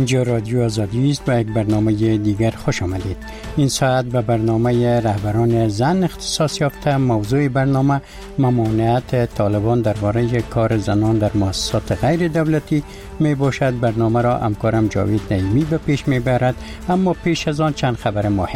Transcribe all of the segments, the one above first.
اینجا رادیو آزادی است و یک برنامه دیگر خوش آمدید. این ساعت به برنامه رهبران زن اختصاص یافته. موضوع برنامه ممانعت طالبان درباره کار زنان در مؤسسات غیر دولتی می باشد. برنامه را همکارم جاوید نعیمی به پیش می برد، اما پیش از آن چند خبر مهم.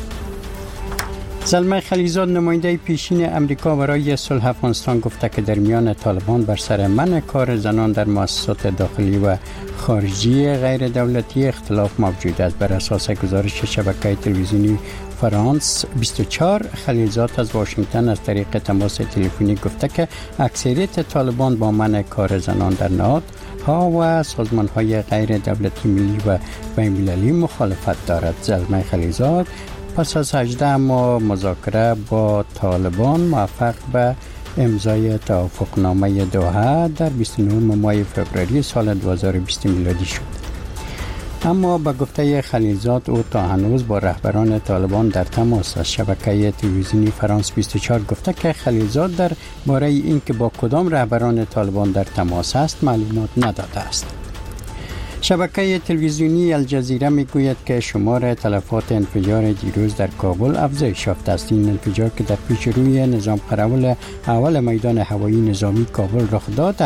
زلمه خلیزاد نماینده پیشین امریکا برای صلح افغانستان گفته که در میان طالبان بر سر منع کار زنان در مؤسسات داخلی و خارجی غیر دولتی اختلاف موجود است. بر اساس گزارش شبکه تلویزیونی فرانس 24، خلیزاد از واشنگتن از طریق تماس تلفنی گفته که اکثریت طالبان با منع کار زنان در نهادها و سازمان‌های غیر دولتی ملی و بین‌المللی مخالفت دارد. زلمه خلیزاد پس از 18 ماه مذاکره با طالبان موفق به امضای توافقنامه دوحه در 29 ماه فوریه سال 2020 میلادی شد. اما به گفته خلیزاد او تا هنوز با رهبران طالبان در تماس است. شبکه تلویزیونی فرانس 24 گفته که خلیزاد در باره اینکه با کدام رهبران طالبان در تماس است معلومات نداده است. شبکه تلویزیونی الجزیره میگوید که شمار تلفات انفجار دیروز در کابل افزایش یافته است. این انفجار که در پیش روی نظام قراول اول میدان هوایی نظامی کابل رخ داد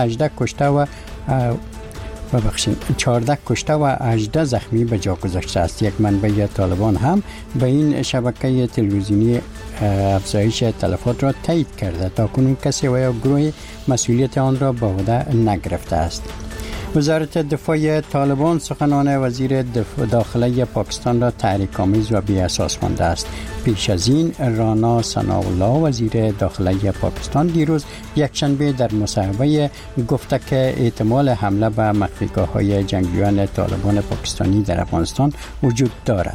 14 کشته و 18 زخمی به جا گذاشته است. یک منبع طالبان هم به این شبکه تلویزیونی افزایش تلفات را تایید کرده. تاکنون کسی و یا گروه مسئولیت آن را به عهده نگرفته است. وزارت دفاع طالبان سخنان وزیر داخلی پاکستان را تحریک‌آمیز و بی‌اساس خوانده است. پیش از این رانا ثناءالله وزیر داخلی پاکستان دیروز یکشنبه در مصاحبه گفته که احتمال حمله به مخفیگاه‌های جنگجویان طالبان پاکستانی در افغانستان وجود دارد.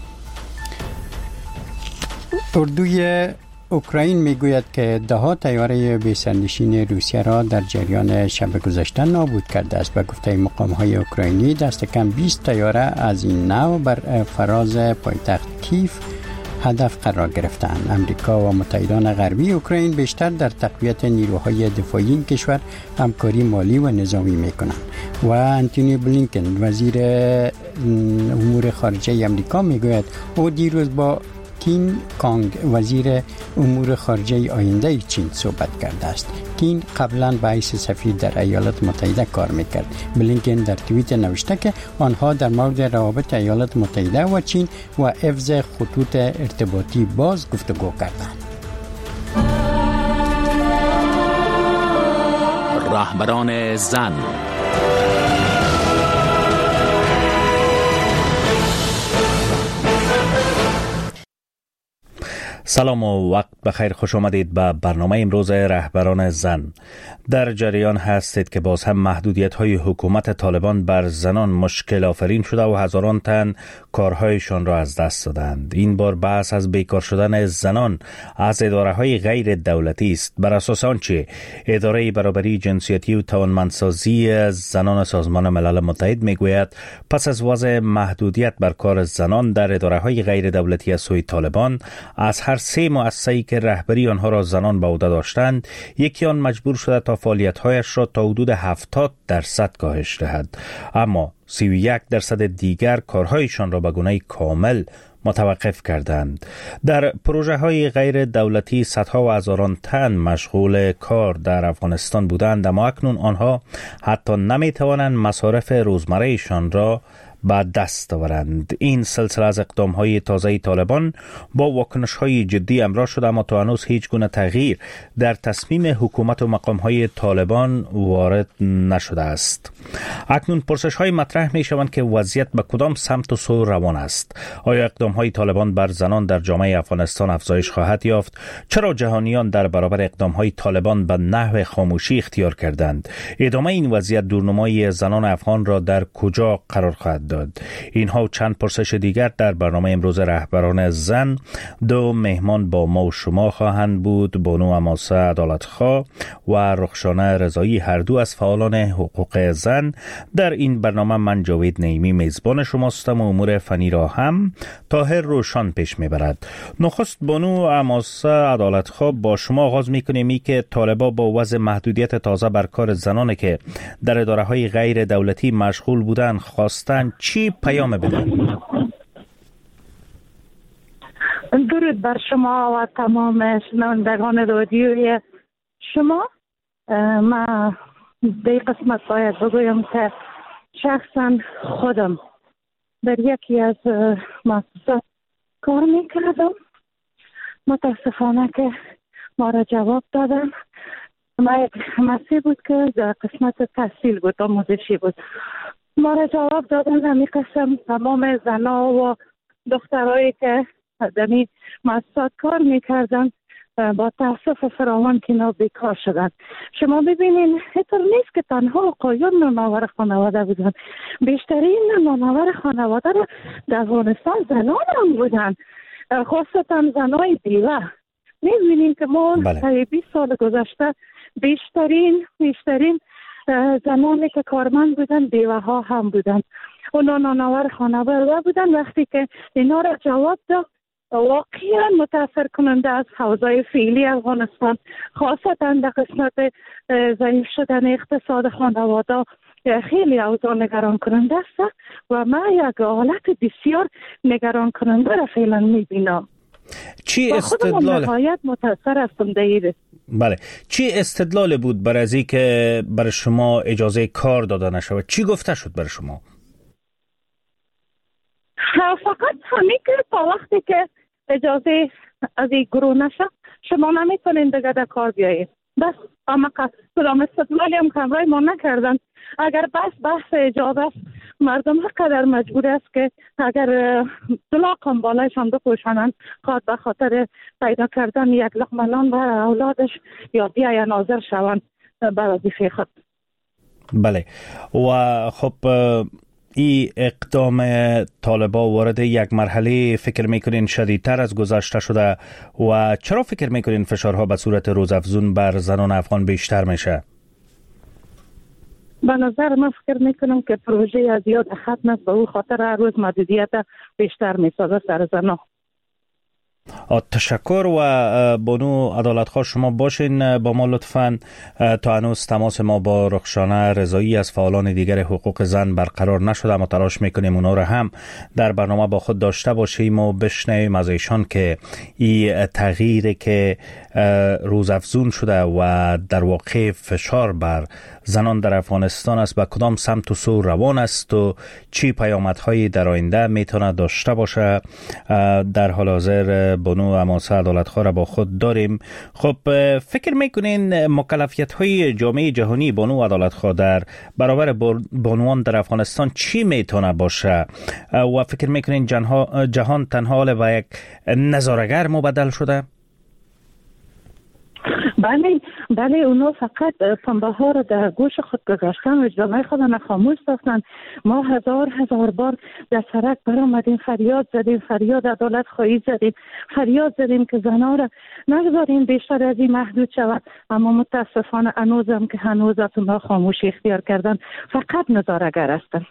اردوی اوکراین میگوید که ده‌ها طیاره بی‌سرنشین روسیه را در جریان شب گذشته نابود کرده است. به گفته مقام‌های اوکراینی دست کم 20 طیاره از این نوع بر فراز پایتخت کیف هدف قرار گرفتند. امریکا و متحدان غربی اوکراین بیشتر در تقویت نیروهای دفاعی این کشور همکاری مالی و نظامی میکنند و انتونی بلینکن وزیر امور خارجه امریکا میگوید او دیروز با کین کانگ وزیر امور خارجه آینده چین صحبت کرده است. کین قبلا به حیث سفیر در ایالات متحده کار میکرد. بلینکن در توییت نوشته که آنها در مورد روابط ایالات متحده و چین و حفظ خطوط ارتباطی باز گفتگو کردند. رهبران زن. سلام و وقت بخیر، خوش آمدید به برنامه امروز رهبران زن. در جریان هستید که باز هم محدودیت‌های حکومت طالبان بر زنان مشکل آفرین شده و هزاران تن کارهایشان را از دست دادند. این بار بحث از بیکار شدن زنان از اداره‌های غیر دولتی است. بر اساس آنچه اداره برابری جنسیتی و توانمندسازی زنان سازمان ملل متحد میگوید، پس از وضع محدودیت بر کار زنان در اداره‌های غیر دولتی از سوی طالبان، از هر 3 مؤسسه‌ای که رهبری آنها را زنان به عهده داشتند، یکی آن مجبور شده تا فعالیت‌هایش را تا حدود 70% کاهش دهد، اما 31% دیگر کارهایشان را به گونه کامل متوقف کردند. در پروژه های غیر دولتی صدها و هزاران تن مشغول کار در افغانستان بودند، اما اکنون آنها حتی نمی توانند مصارف روزمرهشان را به دست آورند. این سلسله از اقدام‌های تازه طالبان با واکنش‌های جدی همراه شده، اما تا هنوز هیچ گونه تغییر در تصمیم حکومت و مقام‌های طالبان وارد نشده است. اکنون پرسش‌های مطرح می‌شوند که وضعیت به کدام سمت و سو روان است. آیا اقدام‌های طالبان بر زنان در جامعه افغانستان افزایش خواهد یافت؟ چرا جهانیان در برابر اقدام‌های طالبان به نحو خاموشی اختیار کردند؟ ادامه این وضعیت دورنمای زنان افغان را در کجا قرار خواهد داد؟ اینها و چند پرسش دیگر در برنامه امروز رهبران زن. 2 مهمان با ما و شما خواهند بود: بانو حماسه عدالتخواه و رخشانه رضایی، هر دو از فعالان حقوق زن. در این برنامه من جاوید نعیمی میزبان شماستم و امور فنی را هم طاهر روشان پیش میبرد. نخست بانو حماسه عدالتخواه، با شما آغاز میکنیم. که طالبان با وضع محدودیت تازه بر کار زنانی که در اداره‌های غیر دولتی مشغول بودند خواستند چی پیام بده؟ درود بر شما و تمام شنوندگان رادیوی شما. من در قسمت باید بگویم که شخصا خودم در یکی از مؤسسات کار میکردم. متاسفانه که ما را جواب دادن. ما یک مسیح بود که در قسمت تحصیل بود، آموزشی بود. ما را جواب دادن همی قسم تمام زنها و دخترهایی که در این مؤسسات کار میکردن با تاسف فراوان که اینا بیکار شدن. شما ببینین اینطور نیست که تنها آقایون نانآور خانواده بودن، بیشترین نانآور خانواده در افغانستان زنان هم بودن، خاصتا زنای بیوه. میبینیم که ما 20 سال گذشته بیشترین زنانی که کارمند بودن بیوه ها هم بودن، اونا نانآور خانواده بودن. وقتی که اینا را جواب داد واقعا متاثر کننده از حوزه فعلی افغانستان، خاصتا در قسمت ضعیف شدن اقتصاد خانواده خیلی اوضاع نگران کننده است و من یک حالت بسیار نگران کننده را فعلا میبینم. چی استدلال نهایت متاثر هستم دیده. بله، چی استدلال بود برای از که برای شما اجازه کار داده نشود؟ چی گفته شد برای شما؟ فقط همین که تا وقتی که اجازه از این گروه نشه شما نمیتونین دیگه در کار بیایید. بس اما کدام استدلالی هم کمرای ما نکردن. اگر بحث اجازه است، مردم حقدر مجبور است که اگر طلاق هم بالایشان بپوشانند خواهد به خاطر پیدا کردن یک لقمه نان برای اولادش یا بیاین ناظر شوند به وظیفه خود. بله، و خب این اقدام طالبان وارد یک مرحله فکر میکنین شدیدتر از گذشته شده و چرا فکر میکنین فشارها به صورت روزافزون بر زنان افغان بیشتر میشه؟ به نظر من فکر میکنم که پروژه از یاد ختم است، به او خاطر هر روز محدودیت بیشتر میسازه سر زنان. تشکر و بانو عدالتخواه شما باشین با ما لطفاً. تا هنوز تماس ما با رخشانه رضایی از فعالان دیگر حقوق زن برقرار نشده، اما تلاش میکنیم اونا رو هم در برنامه با خود داشته باشیم و بشنویم از ایشان که این تغییری که روزافزون شده و در واقع فشار بر زنان در افغانستان است به کدام سمت و سو روان است و چی پیامدهایی در آینده میتونه داشته باشه. در حال حاضر بانو اماسه عدالتخواه را با خود داریم. خب فکر میکنین مکلفیت های جامعه جهانی بانو عدالتخواه در برابر بانوان در افغانستان چی میتونه باشه و فکر میکنین جهان تنها به یک نظاره‌گر مبدل شده؟ بله اونا فقط پنبه ها رو در گوش خود گذاشتن و جامعه خود خاموش ساختن. ما هزار بار در سرک برآمدیم، فریاد زدیم، فریاد عدالت خواهی زدیم، فریاد زدیم که زنها را نگذاریم بیشتر از این محدود شود، اما متاسفانه هنوز اونا خاموشی اختیار کردن، فقط نظاره‌گر هستن.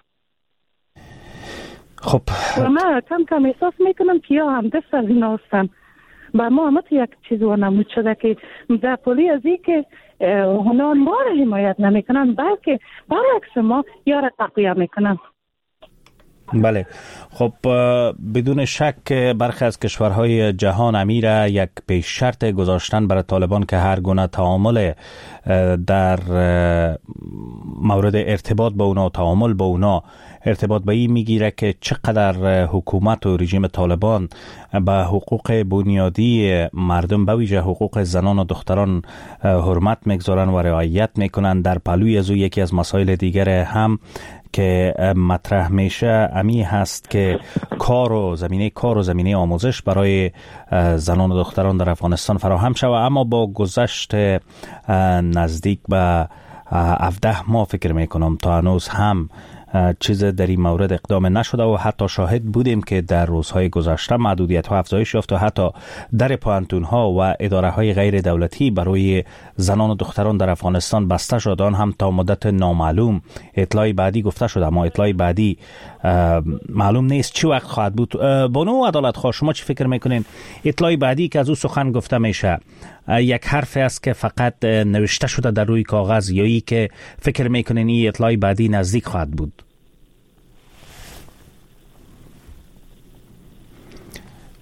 خب و من کم احساس میکنم که یا هم دست از اینا هستن. با ما هم یک چیز نمود شده که در پولی از این که اونا ما را حمایت نمیکنن بلکه برعکس ما یا را تقویه میکنن. بله، خب بدون شک برخی از کشورهای جهان امیر یک پیش شرط گذاشتن برای طالبان که هر گونه تعامل در مورد ارتباط با اونا، تعامل با اونا ارتباط به این میگیره که چقدر حکومت و رژیم طالبان به حقوق بنیادی مردم به ویژه حقوق زنان و دختران حرمت میگذارن و رعایت میکنن. در پهلوی از او یکی از مسائل دیگر هم که مطرح میشه امی هست که کار و زمینه آموزش برای زنان و دختران در افغانستان فراهم شود، اما با گذشت نزدیک به 17 ماه فکر میکنم تا هنوز هم چیز در این مورد اقدام نشده و حتی شاهد بودیم که در روزهای گذشته محدودیت ها افزایش یافت و حتی در پوهنتون ها و اداره های غیر دولتی برای زنان و دختران در افغانستان بسته شد، آن هم تا مدت نامعلوم. اطلاع بعدی گفته شده اما اطلاع بعدی معلوم نیست چی وقت خواهد بود. بانو عدالتخواه شما چی فکر میکنین؟ اطلاع بعدی که از او سخن گفته میشه یک حرف است که فقط نوشته شده در روی کاغذ یا ای که فکر میکنین این اطلاع بعدی نزدیک خواهد بود؟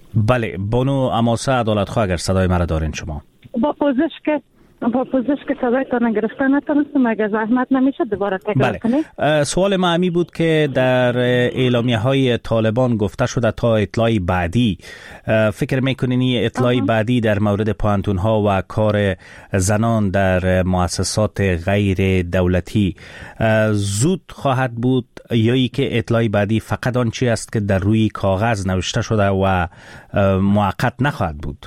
بله، بانو اماسه عدالتخواه، اگر صدای مرا دارین شما. با پوزش که صدایتان گرفته نتونستم، اگر زحمت نمیشه دوباره تکرار کنید. سوال ما همی بود که در اعلامیه های طالبان گفته شده تا اطلاعی بعدی، فکر میکنین این اطلاعی بعدی در مورد پوهنتون ها و کار زنان در مؤسسات غیر دولتی زود خواهد بود، یا ای که اطلاعی بعدی فقط آن چی است که در روی کاغذ نوشته شده و موقت نخواهد بود؟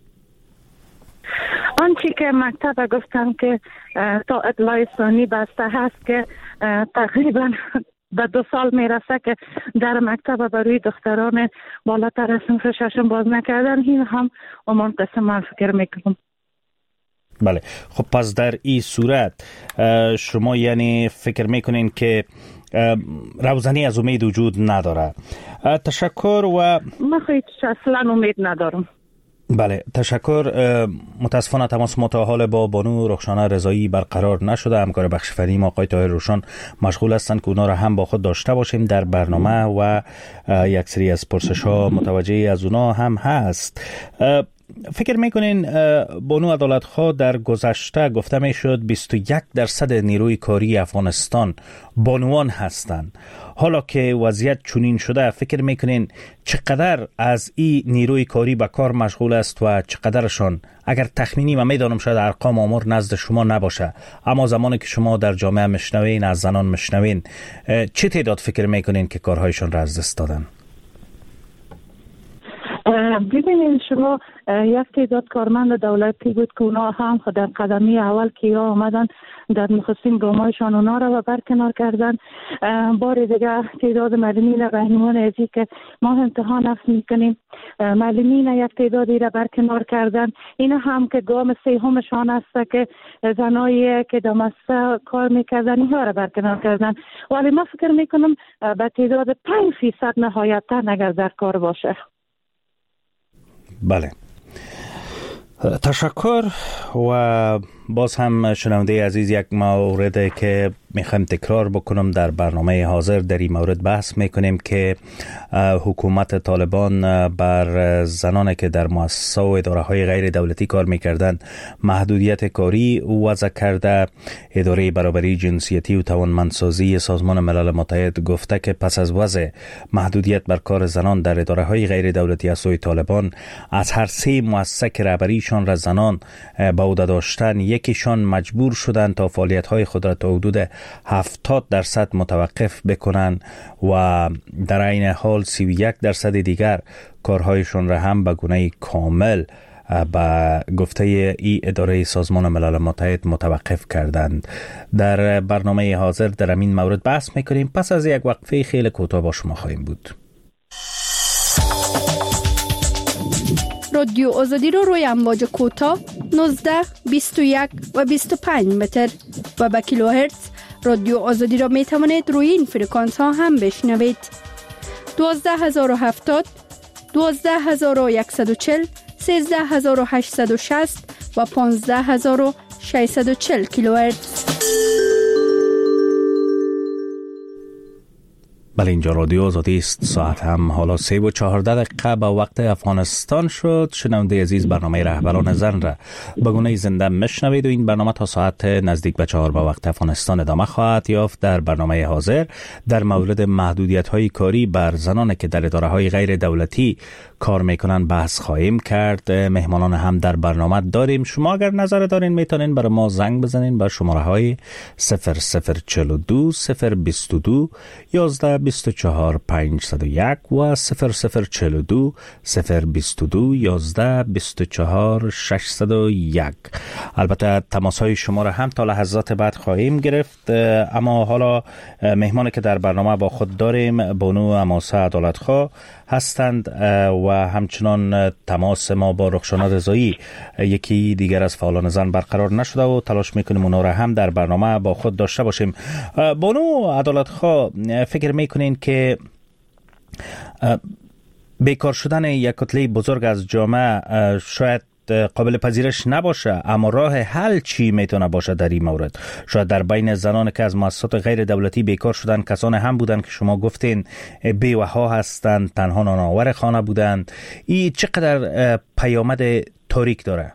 آنچه که مکتب گفتم که تا اطلاع ثانی بسته هست که تقریبا به 2 سال میرسه که در مکتب برای دختران بالاتر از صنف ششم باز نکردن. این هم امان قسم من فکر میکنم. بله، خب پس در این صورت شما یعنی فکر میکنین که روزنی از امید وجود نداره. تشکر. و من خیلی اصلا امید ندارم. بله، تشکر. متاسفانه تماس ما تا حال با بانو رخشانه رضایی برقرار نشده. همکار بخش فنی ما آقای طاهر روشن مشغول هستند که اونا را هم با خود داشته باشیم در برنامه و یک سری از پرسش ها متوجه از اونا هم هست. فکر میکنین بانو عدالتخواه در گذشته گفته میشد 21% نیروی کاری افغانستان بانوان هستند. حالا که وضعیت چنین شده، فکر میکنین چقدر از این نیروی کاری به کار مشغول است و چقدرشان، اگر تخمینی، و میدانم شاید ارقام آمار نزد شما نباشه، اما زمانی که شما در جامعه مشنوین، از زنان مشنوین، چه تعداد فکر میکنین که کارهایشان را از دست دادن؟ ببینید شما، یک تعداد کارمند دولتی بود که اونا هم در قدمی اول که آمدن در نخستین گامایشان اونا را برکنار کردن. بار دیگه تعداد معلمین رهنمون ازی که ما امتحان نفس میکنیم، معلمین یک تعدادی را برکنار کردن. این هم که گام سومشان است که زنایی که در مؤسسه کار میکردن اینها را برکنار کردن. ولی ما فکر میکنم به تعداد 5% نهایتا اگر در کار باشه. بله، تشکر. و باز هم شنونده عزیز، یک مورد که میخوایم تکرار بکنم در برنامه حاضر در این مورد بحث میکنیم که حکومت طالبان بر زنانی که در مؤسسات و اداره های غیر دولتی کار میکردن محدودیت کاری وضع کرده. اداره برابری جنسیتی و توانمندسازی سازمان ملل متحد گفته که پس از وضع محدودیت بر کار زنان در اداره های غیر دولتی از سوی طالبان، از هر 3 مؤسسه که رهبریشان را زنان به عهده داشتن، یکیشان مجبور شدند تا فعالیت های خود را تا حدود 70% متوقف بکنن و در عین حال 31% دیگر کارهایشان را هم به گونه کامل به گفته ای اداره سازمان ملل متحد متوقف کردند. در برنامه حاضر در این مورد بحث میکنیم. پس از یک وقفه خیلی کوتاه با شما خواهیم بود. رادیو آزادی رو روی امواج کوتاه 19, 21 و 25 متر و به کیلوهرتز رادیو آزادی را می توانید روی این فرکانس ها هم بشنوید. 12070 12140 13860 و 15640 کیلوهرتز. بله، اینجا رادیو آزادی است. ساعت هم حالا 3:14 به وقت افغانستان شد. شنونده عزیز، برنامه رهبران زن را به گونه زنده مشنوید و این برنامه تا ساعت نزدیک به 4 به وقت افغانستان ادامه خواهد یافت. در برنامه حاضر در مورد محدودیت های کاری بر زنان که در اداره های غیر دولتی کار میکنن بحث خواهیم کرد. مهمانان هم در برنامه داریم. شما اگر نظر دارین میتونین برای ما زنگ بزنین به شماره های 0042 022 11 24 501 و 0042 022 11 24 601. البته تماس های شما را هم تا لحظات بعد خواهیم گرفت. اما حالا مهمانی که در برنامه با خود داریم بانو اماسه عدالتخواه هستند و همچنان تماس ما با رخشانه رضایی، یکی دیگر از فعالان زن، برقرار نشده و تلاش میکنیم اونا را هم در برنامه با خود داشته باشیم. بانو عدالتخواه، فکر میکنین که بیکار شدن یک کتله بزرگ از جامعه شاید قابل پذیرش نباشه، اما راه حل چی میتونه باشه در این مورد؟ شاید در بین زنان که از مؤسسات غیر دولتی بیکار شدن کسان هم بودن که شما گفتین بیوه‌ها هستند، تنها نانآور خانه بودند. این چقدر پیامد تاریک داره؟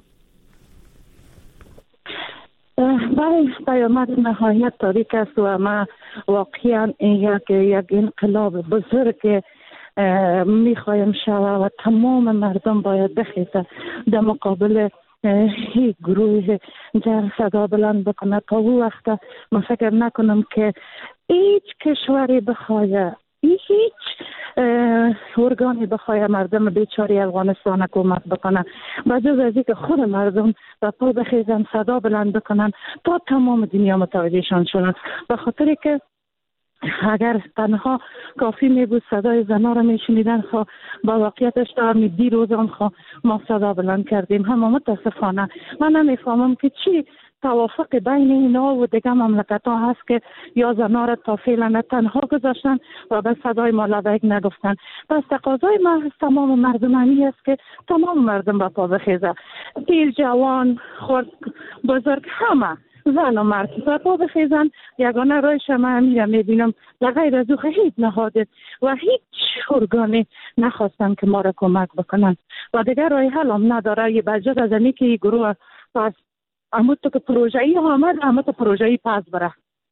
بله، پیامد نهایت تاریک است و ما واقعا یک انقلاب بزرگ میخوایم شود و تمام مردم باید بخیزه در مقابل هیچ گروه جر صدا بلند بکنه. تا او وقت من فکر نکنم که هیچ کشوری بخواه، هیچ ارگانی بخواه مردم بیچاره افغانستان کمک بکنه و جز از اینکه خود مردم و پا بخیزن صدا بلند بکنن تا تمام دنیا متوجهشان شدن. به خاطر که اگر تنها کافی می بود صدای زنها را می شنیدن، خب با واقعیتش تا دیروز هم ما صدا بلند کردیم. اما متاسفانه من نمیفهمم که چی توافق بین اینا و دیگه مملکت ها هست که یا زنها را تا فعلا تنها گذاشتن و به صدای ما لبیک نگفتن. پس تقاضای ما از تمام مردمانی است که تمام مردم با پا بخیزه، پیر، جوان، خرد، بزرگ، همه زن و مرد با پا بخیزن. یگانه رایش من میرم میبینم لغیر از او هیچ نهاده و هیچ ارگانی نخواستن که ما را کمک بکنن و دیگر رای حل هم نداره. یه بجد از اینی که این گروه پس اما تو که پروژه‌ای آمد، اما تو پروژه‌ای پس بره.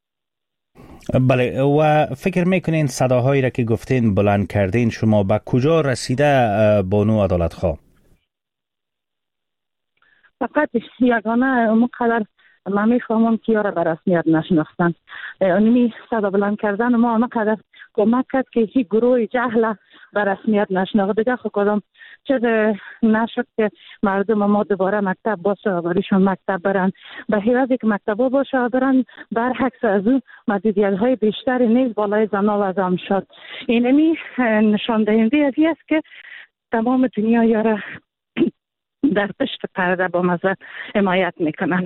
بله، و فکر میکنین صداهایی را که گفتین بلند کردین شما به کجا رسیده بانو عدالت خواه؟ فقط یگانه اونقدر من میفهمم که یارا به رسمیت نشناختن. اونمی صدا بلند کردن ما اونقدر کمک کرد که هیچ گروه جهل به رسمیت نشناخت. دیگه خب کدام چیز نشد که مردم ما دوباره مکتب باشه و بریشون مکتب برن. به حیوزی که مکتب باشه و برن، برعکس از او محدودیت های بیشتری نیز بالای زنها وضع شد. اینمی نشان دهنده ازی است که تمام دنیا یارا در پشت پرده با مزه حمایت میکنن.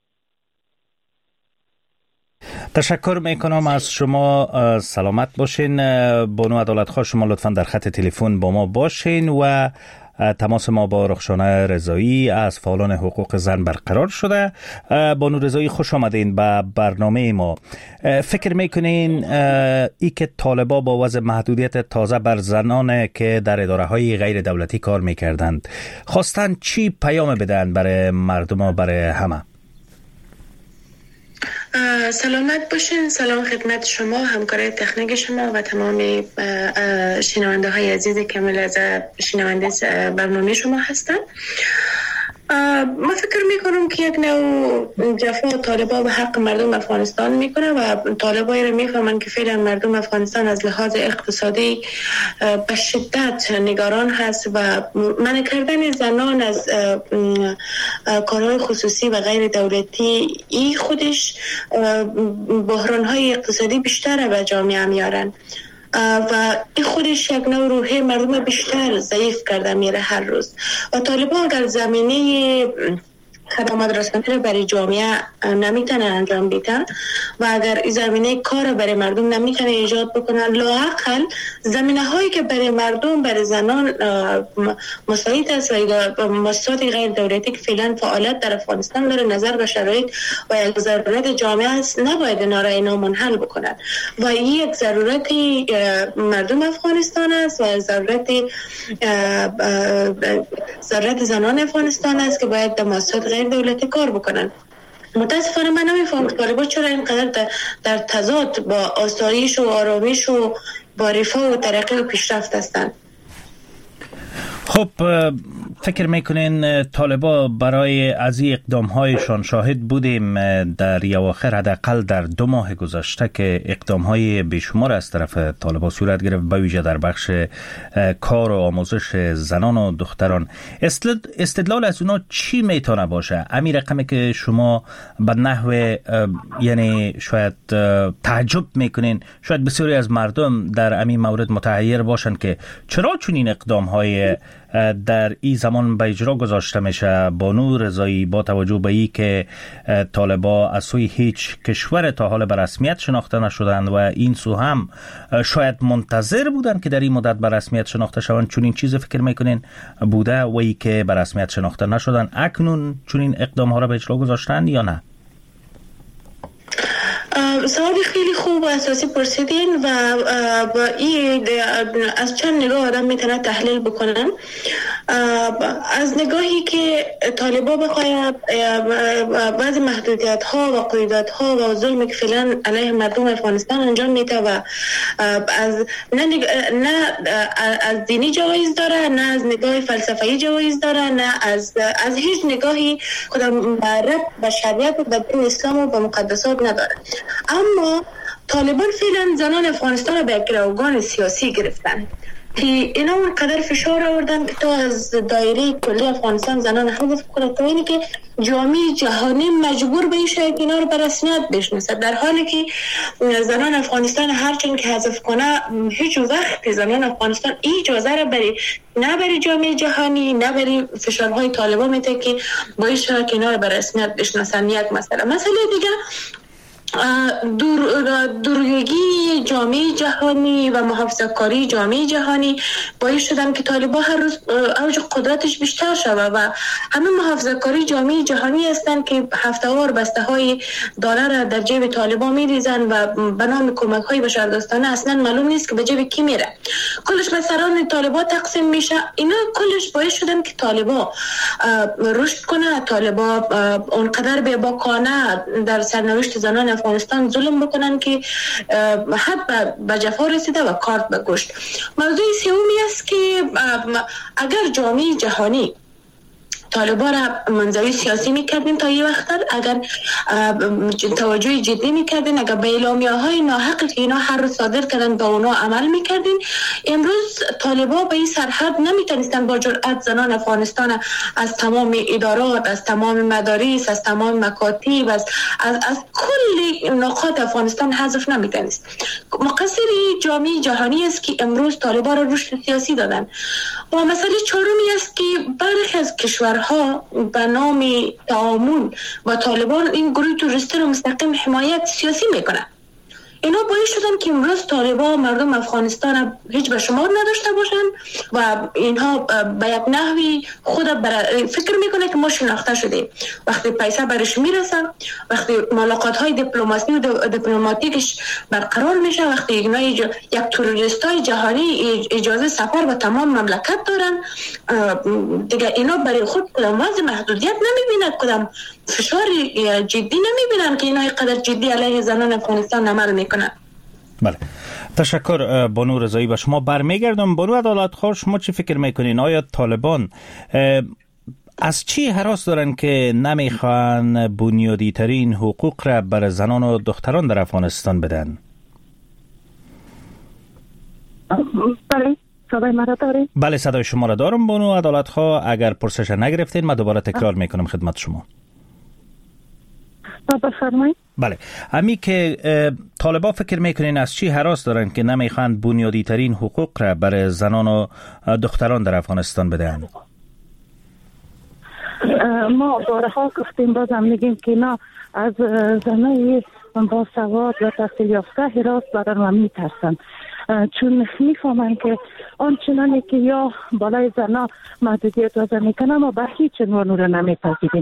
تشکر میکنم از شما. سلامت باشین بانو عدالت خواه. شما لطفا در خط تلفن با ما باشین و تماس ما با رخشانه رضایی از فعالان حقوق زن برقرار شده. بانو رضایی خوش آمدین به برنامه ما. فکر میکنین ای که طالبا با وضع محدودیت تازه بر زنان که در اداره های غیر دولتی کار میکردند خواستن چی پیام بدن برای مردم و برای همه؟ سلامت باشین. سلام خدمت شما، همکارای تکنیک شما و تمام شنونده های عزیزی که ملاحظه شنونده برنامه شما هستن. من فکر میکنم که یک نوع جفا طالبا به حق مردم افغانستان میکنه و طالبایی رو میفهمن که فعلا مردم افغانستان از لحاظ اقتصادی به شدت نگران هست و منع کردن زنان از کارهای خصوصی و غیر دولتی ای خودش بحرانهای اقتصادی بیشتر به جامعه میارن و این خودش یک نوع روحی مردم بیشتر ضعیف کرده میره هر روز. و طالبان اگر زمینه خدمات رسانه برای جامعه نمیتونن انجام بدن و اگر این زمینه کار برای مردم نمیتونن ایجاد بکنن، لااقل زمینه هایی که برای مردم، برای زنان مساعد است و مؤسسات غیر دولتی که فعلا فعالیت در افغانستان داره نظر به شرایط و یک ضرورت جامعه است، نباید اینا منحل بکنن و این یک ضرورتی مردم افغانستان است و ضرورت زنان افغانستان است که باید در مؤسسات غیر دولتی کار بکنن. متاسفانه من نمیفهم که طالبان چرا اینقدر در تضاد با آسایش و آرامش و با رفاه و ترقی و پیشرفت هستند. خب فکر میکنین طالبا برای از این اقدامهایشان شاهد بودیم در اواخر، حداقل در 2 ماه گذشته که اقدامهای بیشمار از طرف طالبا صورت گرفت، به ویژه در بخش کار و آموزش زنان و دختران. استدلال از اونا چی میتونه باشه؟ همین رقمی که شما به نحو یعنی شاید تعجب میکنین، شاید بسیاری از مردم در همین مورد متحیر باشن که چرا چنین اقدامهای در این زمان به اجرا گذاشته میشه؟ بانو رضایی، با توجه به این که طالبان از سوی هیچ کشور تا حال به رسمیت شناخته نشدند و این سو هم شاید منتظر بودن که در این مدت به رسمیت شناخته شوند، چون این چیز فکر میکنین بوده و ای که به رسمیت شناخته نشدن اکنون چون این اقدام ها را به اجرا گذاشتن یا نه؟ سوال خیلی خوب و اساسی پرسیدین و این از چند نگاه آدم میتونه تحلیل بکنن. از نگاهی که طالبان بخواهد بعضی محدودیت ها و قیودات ها و ظلمی که فعلا علیه مردم افغانستان انجام میده و از نه از دینی جوایز داره، نه از نگاه فلسفی جوایز داره، نه از هیچ نگاهی خودم ربط به شریعت و به دین اسلام و به مقدسات نداره. اما طالبان فعلا زنان افغانستان را به گروگان سیاسی گرفتن که اینا اونقدر فشار آوردن که تا از دایره کلی افغانستان زنان حذف کنه، تا اینی که جامعه جهانی مجبور به این شد که اینا رو به رسمیت بشناسه، در حالی که زنان افغانستان هرچند که حذف کنه هیچ وقت زنان افغانستان این اجازه را نه برای جامعه جهانی نه برای فشارهای طالبان میده که باعث شد که اینا رو به رسمیت بشناسن. یک مسئله دیگه دورویگی جامعه جهانی و محافظه‌کاری جامعه جهانی باعث شدن که طالبان هر روز اوج قدرتش بیشتر شود و همین محافظه‌کاری جامعه جهانی هستند که هفته‌وار بسته‌های دلار در جیب طالبان می‌ریزن و به نام کمک‌های بشردوستانه اصلا معلوم نیست که به جیب کی میره، کلش به سران طالبان تقسیم میشه. اینا کلش باعث شدن که طالبان رشد کنه، طالبان اونقدر بی‌باکانه در سرنوشت زنان افغانستان ظلم بکنن که حد به جفا رسیده و کارت به گوشت. موضوع سومی است که اگر جامعه جهانی طالبان را منزوی سیاسی میکردین تا یه وقت، اگر توجه جدی میکردین، اگر به اعلامیه‌های ناحقی که اینا هر روز صادر کردن به اونا عمل میکردین، امروز طالبان به این سرحد نمیتونستن با جرأت زنان افغانستان از تمام ادارات، از تمام مدارس، از تمام مکاتب، از کل نقاط افغانستان حذف نمیتونست. مقصر جامعه جهانی است که امروز طالبان را رشد سیاسی دادن. و مسئله چهارمی است که برخی از کشورها به نام تعامل با طالبان این گروه توریستی رو مستقیم حمایت سیاسی میکنه. اینا باعث شدن که امروز طالبان مردم افغانستان هیچ به شمار نداشته باشن و اینها به یک نحوی خود فکر میکنه که ما شناخته شدیم. وقتی پیسه برش میرسه، وقتی ملاقات های دیپلماسی و دیپلماتیکش برقرار میشه، وقتی اینا یک توریستای جهانی اجازه سفر به تمام مملکت دارن، دیگه اینا برای خود کدام وضع محدودیت نمیبینن، کدام فشار جدی نمیبینن که اینا اینقدر جدی علیه زنان افغانستان عمل میکنن. بله، تشکر بانو رضایی. به شما برمیگردم. بانو عدالت خواه، شما چی فکر میکنین؟ آیا طالبان از چی هراس دارن که نمیخوان بنیادی ترین حقوق را بر زنان و دختران در افغانستان بدن؟ بله، صدای مرا داری؟ بله، صدای شما را دارم بانو عدالت خواه. اگر پرسش نگرفتین من دوباره تکرار میکنم خدمت شما. بفرمایید. بله، امی که طالبان فکر میکنین از چی هراس دارن که نمیخوان بنیادی ترین حقوق را برای زنان و دختران در افغانستان بدن؟ ما بارها گفتیم، بازم میگیم که اینا از زنای با سواد و تحصیل یافته هراس دارن و میترسن، چون میفهمن که آنچنانی که یا بالای زنا محدودیت وضع میکنن ما به هیچ عنوان رو نمیپذیریم.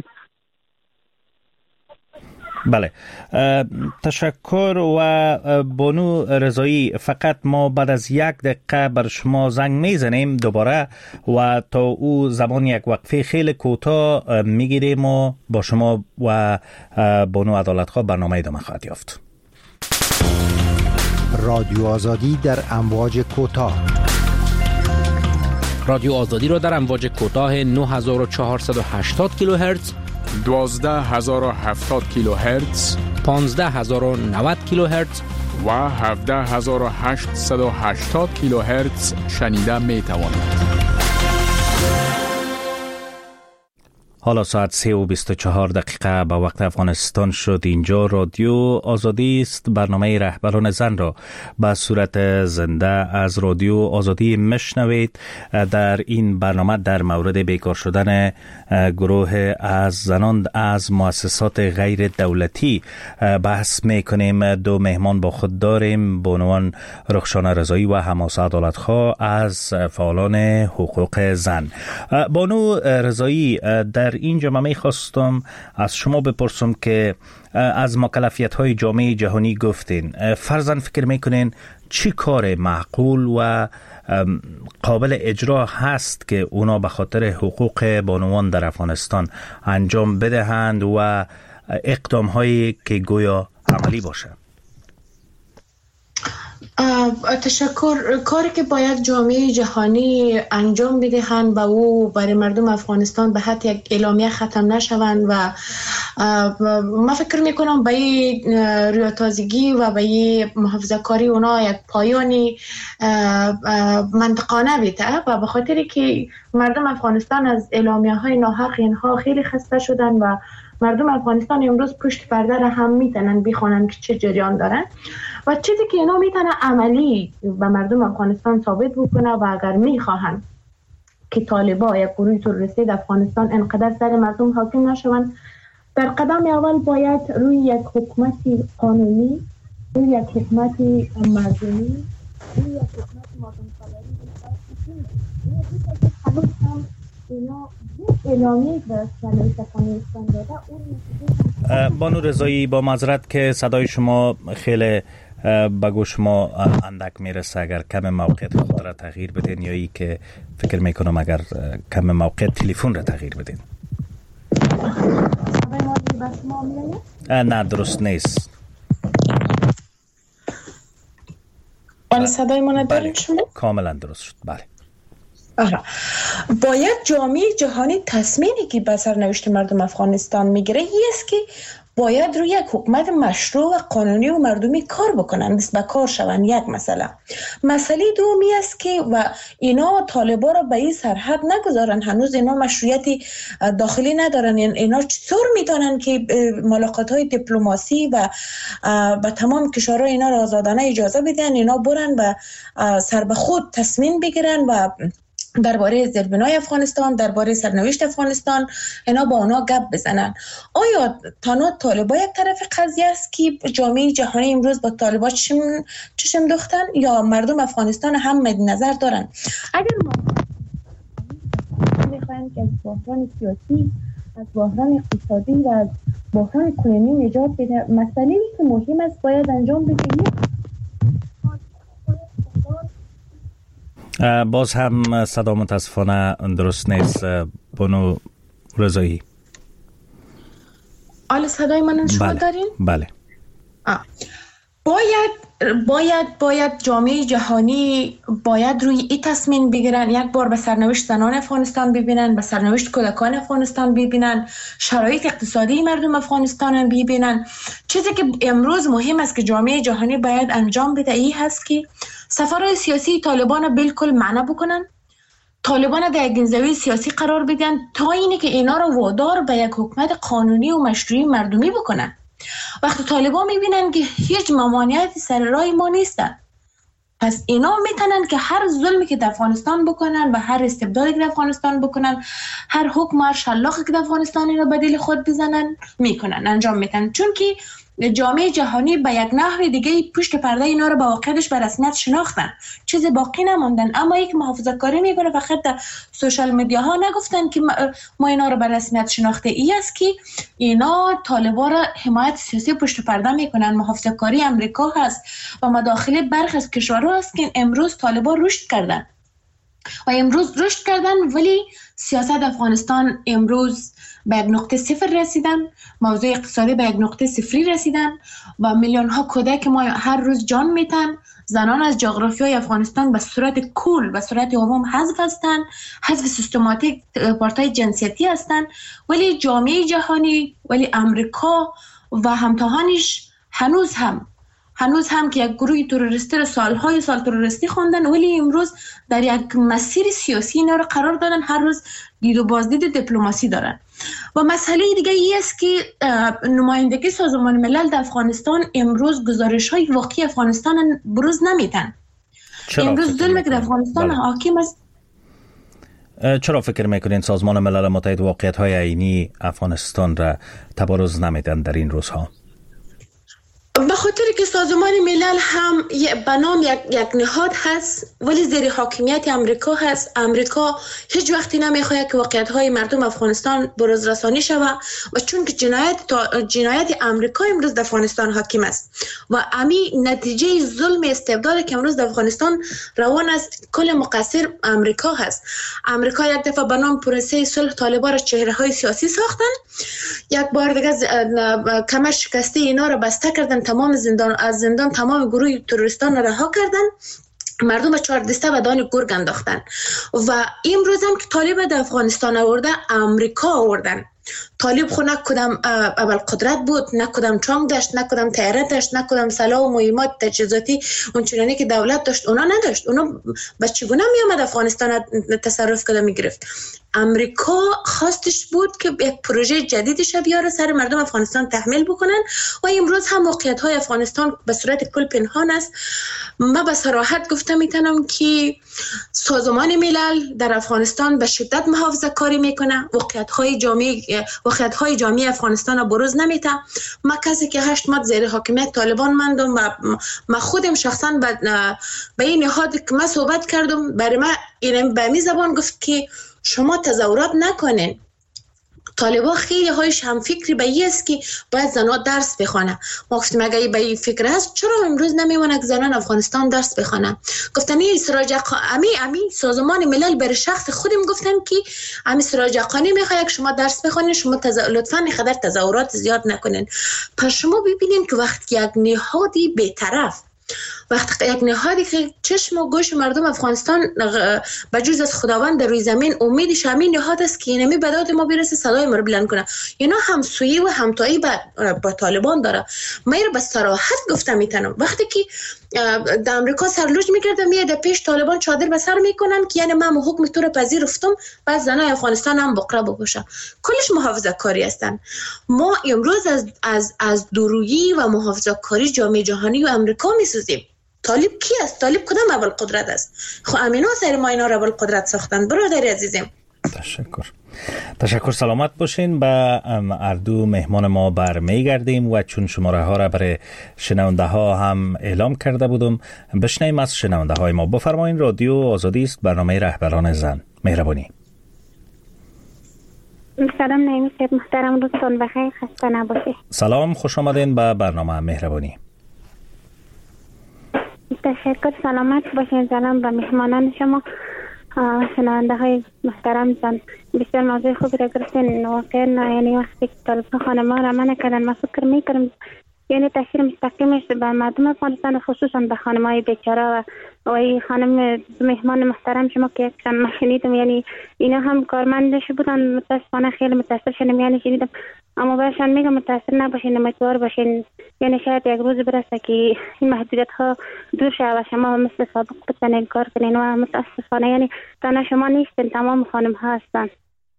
بله، تشکر. و بانو رضایی، فقط ما بعد از 1 دقیقه بر شما زنگ میزنیم دوباره و تا او زمان یک وقفه خیلی کوتاه میگیریم و با شما و بانو عدالتخواه برنامه ادامه خواهد یافت. رادیو آزادی در امواج کوتاه. رادیو آزادی را در امواج کوتاه 9480 کیلوهرتز، 12070 کیلوهرتز، 15090 کیلوهرتز و 17880 کیلوهرتز شنیده می توانید. حالا ساعت 3:24 به وقت افغانستان شد. اینجا رادیو آزادی است. برنامه رهبران زن را به صورت زنده از رادیو آزادی میشنوید. در این برنامه در مورد بیکار شدن گروه از زنان از مؤسسات غیر دولتی بحث میکنیم. دو مهمان با خود داریم به عنوان رخشانه رضایی و حماسه عدالتخواه از فعالان حقوق زن. بانو رضایی، در اینجا من میخواستم از شما بپرسم که از مکلفیت‌های جامعه جهانی گفتین. فرضاً فکر میکنین چی کار معقول و قابل اجرا هست که اونا به خاطر حقوق بانوان در افغانستان انجام بدهند و اقدام‌هایی که گویا عملی باشه؟ تشکر. کاری که باید جامعه جهانی انجام بدهند و او برای مردم افغانستان به حد یک اعلامیه ختم نشوند و من فکر میکنم به این ریاضتازگی و به این محافظه کاری اونا یک پایانی منطقانه بیده و به خاطری که مردم افغانستان از اعلامیه های ناحق اینها خیلی خسته شدن و مردم افغانستان امروز پشت پرده را هم میتونن بخونن که چه جریان دارن و چیزی که اینا میتونه عملی به مردم افغانستان ثابت بکنه و اگر میخواهند که طالبان یک گروه تروریستی در افغانستان انقدر سر مردم حاکم نشوند، در قدم اول باید روی یک حکومت قانونی، روی یک حکومت مردمی، روی یک حکومت مردم سالاری اعلامیه به سرنوشت افغانستان داده. بانو رضایی، با معذرت که صدای شما خیلی به گوش ما اندک میرسه، اگر کم موقعیت خود را تغییر بدین یا ای که فکر میکنم اگر کم موقعیت تلفن را تغییر بدین. نه درست نیست. صدای ما نداریم شما؟ کاملا درست شد. بله. باید جامعه جهانی تصمیمی که به سرنوشت مردم افغانستان میگیره است که باید روی یک حکومت مشروع و قانونی و مردمی کار بکنن، دست به کار شون. یک مسئله دومی است که و اینا طالبا را به این سرحد نگذارن، هنوز اینا مشروعیت داخلی ندارن. اینا چطور میتونن که ملاقات های دیپلماسی و به تمام کشورهای اینا را آزادانه اجازه بدن، اینا برن و سر به خود تصمیم بگیرن و درباره زیربنای افغانستان، درباره سرنوشت افغانستان اینا با اونا گپ بزنن. آیا تنها طالبا یک طرف قضیه است که جامعه جهانی امروز با طالبا چشم دوختن یا مردم افغانستان هم مد نظر دارن؟ اگر ما میخوایم که از بحران سیاسی، از بحران اقتصادی و از بحران اقتصادی نجات بده، مسئله‌ای که مهم است باید انجام بده. باز هم صدا متاسفانه درست نیست. بانو رضایی، آل صدای من شما دارین؟ بله. باید جامعه جهانی باید روی این تصمیم بگیرن، یک بار به سرنوشت زنان افغانستان ببینن، به سرنوشت کودکان افغانستان ببینن، شرایط اقتصادی مردم افغانستان ببینن. چیزی که امروز مهم است که جامعه جهانی باید انجام بده این هست که سفرهای سیاسی طالبان را بالکل منع بکنن، طالبان را در یک زاویه سیاسی قرار بدن تا اینه که اینا را وادار به یک حکومت قانونی و مشروعی مردمی بکنن. وقتی طالبان میبینن که هیچ ممانعتی سر راه ما نیستن، پس اینا میتونن که هر ظلمی که در افغانستان بکنن و هر استبدادی که در افغانستان بکنن، هر حکم هر شلاقی که در افغانستان اینا به دل خود بزنن میکنن، انجام میدن. چون که جامعه جهانی به یک نحو دیگه پشت پرده اینا رو با واقعیتش به رسمیت شناختن، چیز باقی نموندن. اما یک محافظه کاری میکنه فقط در سوشال میدیا ها نگفتن که ما اینا رو به رسمیت شناخته. ای است که اینا طالبا را حمایت سیاسی پشت پرده میکنن. محافظه کاری امریکا هست و مداخله برخی از کشورها هست که امروز طالبا رشد کردن ولی سیاست افغانستان امروز به یک نقطه صفر رسیدن، موضوع اقتصادی به یک نقطه صفری رسیدن و میلیون ها کودک ما هر روز جان میتن. زنان از جغرافیای افغانستان به صورت کل و صورت عموم حذف هستند، حذف سیستماتیک پارتای جنسیتی هستند، ولی جامعه جهانی، ولی امریکا و همتاهانش هنوز هم که یک گروه تروریستی را سال تروریستی خواندن، ولی امروز در یک مسیر سیاسی اینا را قرار دادن، هر روز دید و بازدید دیپلماسی دارن. و مسئله دیگه ای است که نمایندگی سازمان ملل در افغانستان امروز گزارش‌های واقعی افغانستان بروز نمیدن. امروز ظلمی که در افغانستان حاکم است. چرا فکر میکنین سازمان ملل متحد واقعیت‌های عینی افغانستان را تبارز نمیدن در این روزها؟ به خاطر که سازمان ملل هم به نام یک نهاد هست ولی زیر حاکمیت امریکا هست. امریکا هیچ وقتی نمیخواهد که واقعیت‌های مردم افغانستان بروز رسانی شود و چون که جنایت امریکا امروز در افغانستان حاکم است و امی نتیجه ظلم استبدادی که امروز در افغانستان روان است کل مقصر امریکا هست. امریکا یک دفعه به نام پروسه صلح طالبان را چهره‌های سیاسی ساختن، یک بار دیگه کمر شکسته اینا را بسته کردن، تمام زندان تمام گروه تروریستان را رها کردن، مردم به 4 دسته و دان گرگ انداختن و امروز هم که طالب در افغانستان آورده امریکا آوردن. طالب خود نه کدام اول قدرت بود، نه کدام چانگ داشت، نه کدام طیاره داشت، نه کدام سلاح و مهمات تجهیزاتی اونچنانی که دولت داشت اونا نداشت. اونا به چگونه می اومد افغانستان تصرف کرده می گرفت؟ امریکا خواستش بود که یک پروژه جدیدش بیاره سر مردم افغانستان تحمیل بکنن و امروز هم موقعیت های افغانستان به صورت کل پنهان است. من به صراحت گفته میتونم که سازمان ملل در افغانستان به شدت محافظه کاری میکنه، واقعیت های جامعه افغانستان را بروز نمیده. من کسی که 8 ماه زیر حاکمیت طالبان ماندم و من خودم شخصا به این نهاد که من صحبت کردم برای من این به می زبان گفت که شما تظاهرات نکنین. طالبا خیلی هایش هم فکری به این است که باید زنان درس بخوانه. ما گفتیم اگه به این فکر هست چرا امروز نمیمونه که زنان افغانستان درس بخوانه؟ گفتن این سراج امی سازمان ملل بر شخص خودم گفتن که امی سراج حقانی میخواد که شما درس بخونین، شما لطفا خدر تظاهرات زیاد نکنین. پس شما ببینین که وقتی یک نهادی بی‌طرف، وقتی یک نهادی که چشم و گوش مردم افغانستان بجز از خداوند در روی زمین امیدش همین نهاد است که اینمی بدات ما برسه صدای ما رو بلند کنه، اینا همسویی و همتایی با طالبان داره. من رو به صراحت گفتم میتونم وقتی که در امریکا سرلوج میکردم میاد پیش طالبان چادر به سر میکنن که یعنی من حکم تو رو پذیرفتم، بعد زنای افغانستان هم بقره بپوشن. کلش محافظه کاری هستن. ما امروز از دورویی و محافظه کاری جامعه جهانی و امریکا میسوزیم. طالب کی است؟ طالب کدام اول قدرت است؟ خب امینا سر ما اینا رو اول قدرت ساختن. برادر عزیزم تشکر. سلامت باشین. به اردو مهمان ما برمیگردیم و چون شماره ها را برای شنونده ها هم اعلام کرده بودم بشنویم از شنونده های ما. بفرمایین. رادیو آزادی است، برنامه رهبران زن. مهربانی. سلام نعیمی صاحب محترم، روزتون بخیر، خسته نباشید. سلام، خوش آمدین به برنامه مهربانی. تشکر. سلامت باشین. سلام به مهمانان شما، شنونده های محترم. بسیار موضوع خوبی را گرفتین. واقعا یعنی وقتی که طالبان خانمان را منع کردن من فکر میکنم یعنی تاثیر مستقیمش به مردم افغانستان خصوصا به خانم‌های بیچاره و این خانم مهمان محترم شما که من شنیدم یعنی اینا هم کارمندش بودن، متاسفانه خیلی متاسف شدم یعنی شنیدم، اما برشان میگم متاثر نباشین، امیدوار باشین یعنی شاید یک روز برسه که این محدودیت ها دور شه و شما مثل سابق بتونین کار کنین و متاسفانه یعنی تنها شما نیستین، تمام خانم ها هستن.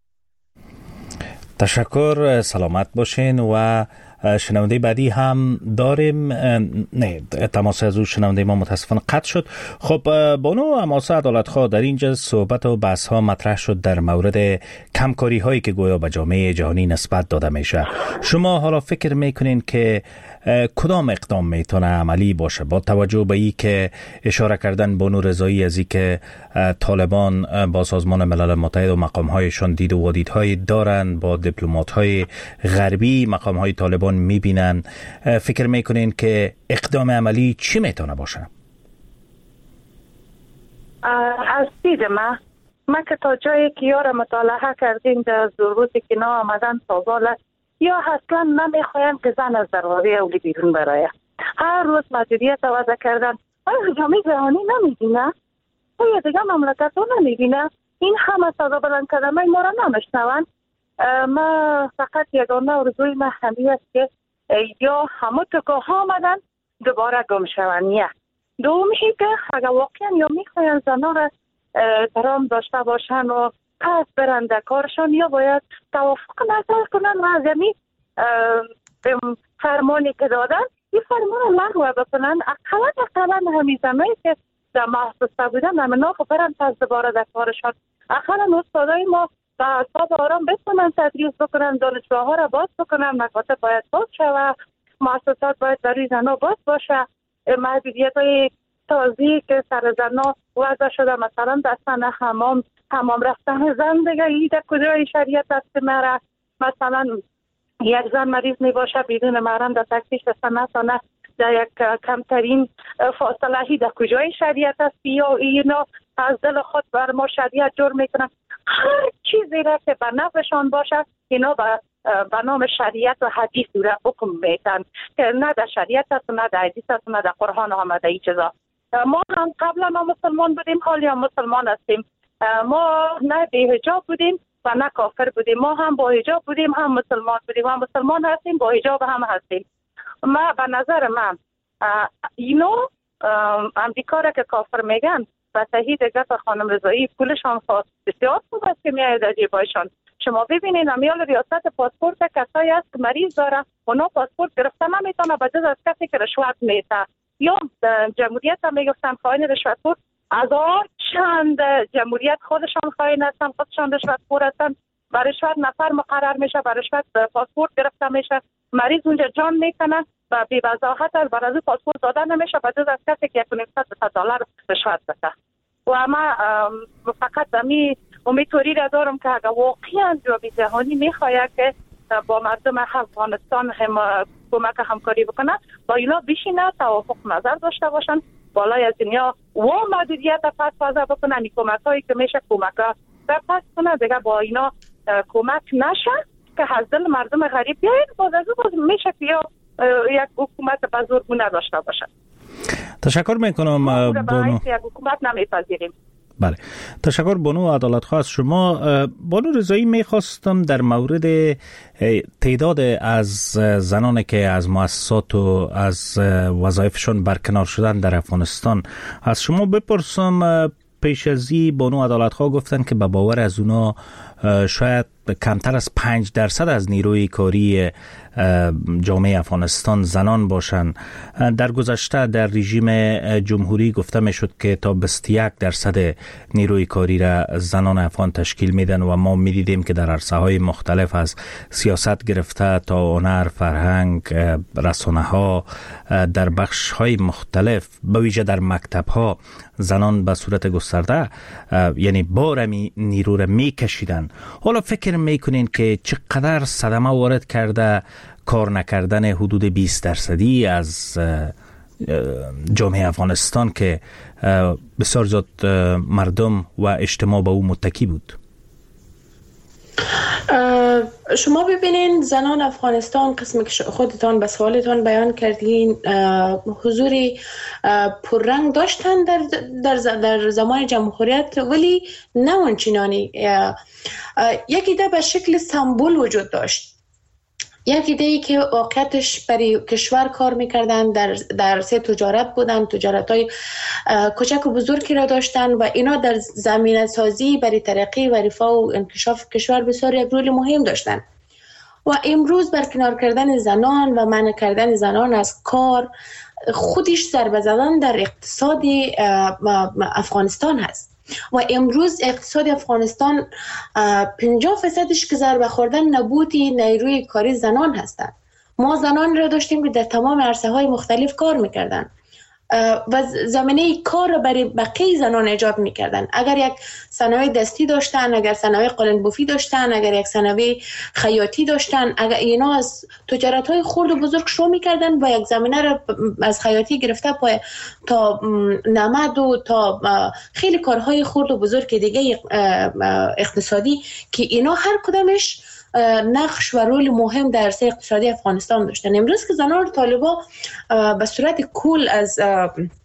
تشکر. سلامت باشین. و شنونده بعدی هم داریم. نه، تماس از او شنونده ما متاسفانه قطع شد. خب بانو اماسه عدالتخواه، در اینجا صحبت و بحث ها مطرح شد در مورد کمکاری هایی که گویا به جامعه جهانی نسبت داده میشه. شما حالا فکر میکنین که کدام اقدام میتونه عملی باشه با توجه به این که اشاره کردن بانو رضایی از این که طالبان با سازمان ملل متحد و مقامهایشان دید و دیدهای دارن، با دیپلمات‌های غربی مقامهای طالبان میبینن، فکر میکنین که اقدام عملی چی میتونه باشه؟ از دید من که تا جایی که یار مطالعه کردیم در روزی که نا آمدن سازال یا اصلا نمیخواین که زن از دروازه اولی بیرون برایه. هر روز محدودیت وضع کردن. آیا جامعه جهانی نمیبینه؟ آیا دیگه مملکت ها نمیبینه؟ این همه صدا بلند کردن ما را نمیشنون. ما فقط یگانه آرزوی من همین است که یا همه تکه ها آمدن دوباره گم شون. دومیشی که اگر واقعا یا میخواین زنها را احترام داشته باشن و پس برنده کارشان یا باید توافق نظر کنن و از همین فرمانی که دادن این فرمان لغو بکنن. اقلا همین زمانی که در محسوسه بودن همین برن پس دوباره در کارشان. اقلا استادای ما با اعصاب آرام بتونن تدریس بکنن، دانشگاه ها را باز بکنن، مکاتب باید باز شه و مؤسسات باید برای زنها باز باشه. محدودیت های تازی که سر زنها وضع شده، مثلا دستن حمام رفتن زن دیگه این در کجای شریعت دست مره. مثلا یک زن مریض می باشه بدون محرم در تکسیش دستن نتانه در یک کمترین فاصله هی در کجای شریعت است یا اینا از دل خود بر ما شریعت جور میکنن. هر چیزی را که به نفعشان باشه اینا به نام شریعت و حدیث را حکم میتن که نه در شریعت است نه در حدیث است نه در قرآن آمده این چیزا. ما هم قبلا ما مسلمان بودیم، حالی هم مسلمان هستیم. ما نه به حجاب بودیم و نه کافر بودیم. ما هم با حجاب بودیم هم مسلمان بودیم، هم مسلمان هستیم با حجاب هم هستیم. ما به نظر من اینو امریکا را که کافر میگن و تایید گفت خانم رضایی پولشان خواست بسیار خوب است که میاید در جیبایشان. شما ببینید امیال ریاست پاسپورت کسایی است که مریض داره اونا پاسپورت گرفته نمیتونه به جز از کسی که رشوت میده. یا جمهوریت هم میگفتن خائن رشوتخور، هزار چند جمهوریت خودشان خائن هستن، خودشان رشوتخور هستن. برای رشوت نفر مقرر میشه، برای رشوت پاسپورت گرفته میشه، مریض اونجا جان میکنه و بی وضاحت از برای پاسپورت دادن نمیشه به جز از کسی که $1,200 رشوت بده. و ما فقط امیدواری را دارم که اگر واقعا جامعه جهانی میخواهد که با مردم افغانستان هم کمک همکاری بکنه با اینا بشینه توافق نظر داشته باشن، بالای از دنیا و محدودیت پس وضع بکنن. این کمک هایی که میشه کمک ها پس کنه دیگه با اینا کمک نشه که از دل مردم غریب بیاید باز از باز میشه که یک حکومت بزرگونه داشته باشه. تشکر میکنم بانو. یک حکومت نمیپذیریم. بله، تشکر بانو عدالتخواه از شما. بانو رضایی میخواستم در مورد تعداد از زنانی که از مؤسسات و از وظایفشان برکنار شدن در افغانستان از شما بپرسم. پیش از این بانو عدالتخواه گفتن که به باور از اونا شاید کمتر از 5% از نیروی کاری جامعه افغانستان زنان باشند. در گذشته در رژیم جمهوری گفته می شد که تا 21% نیروی کاری را زنان افغان تشکیل میدن و ما می دیدیم که در عرصه های مختلف از سیاست گرفته تا هنر، فرهنگ، رسانه ها، در بخش های مختلف به ویژه در مکتب ها زنان به صورت گسترده یعنی بارمی نیرو را می کشیدن. حالا فکر میکنین که چقدر صدمه وارد کرده کار نکردن حدود 20% از جامعه افغانستان که بسیار زیاد مردم و اجتماع به او متکی بود؟ شما ببینین زنان افغانستان، قسمی که خودتان به سوالتان بیان کردین، حضوری پررنگ داشتن در زمان جمهوریت، ولی نه اونچنانی. یک ایده به شکل سمبل وجود داشت، یک ایده‌ای که واقعیتش برای کشور کار میکردن، در سه تجارت بودن، تجارت‌های کوچک و بزرگی را داشتن و اینا در زمینه سازی برای ترقی و رفاه و انکشاف کشور بسیار یک رول مهم داشتن. و امروز برکنار کردن زنان و منع کردن زنان از کار خودش ضربه زدن در اقتصاد افغانستان هست. و امروز اقتصاد افغانستان 50% که ضربه خوردن نبودی نیروی کاری زنان هستند. ما زنان را داشتیم که در تمام عرصه های مختلف کار میکردن و زمینه کار را برای بقیه زنان ایجاد میکردن. اگر یک صنایع دستی داشتن، اگر صنایع قالن‌بافی داشتن، اگر یک صنایع خیاطی داشتن، اگر اینا از تجارت های خرد و بزرگ شروع میکردن و یک زمینه را از خیاطی گرفته تا نمد و تا خیلی کارهای خرد و بزرگ دیگه اقتصادی که اینا هر کدامش نقش و رول مهم در عرصه اقتصادی افغانستان داشتن. امروز که زنان طالبا به صورت کل از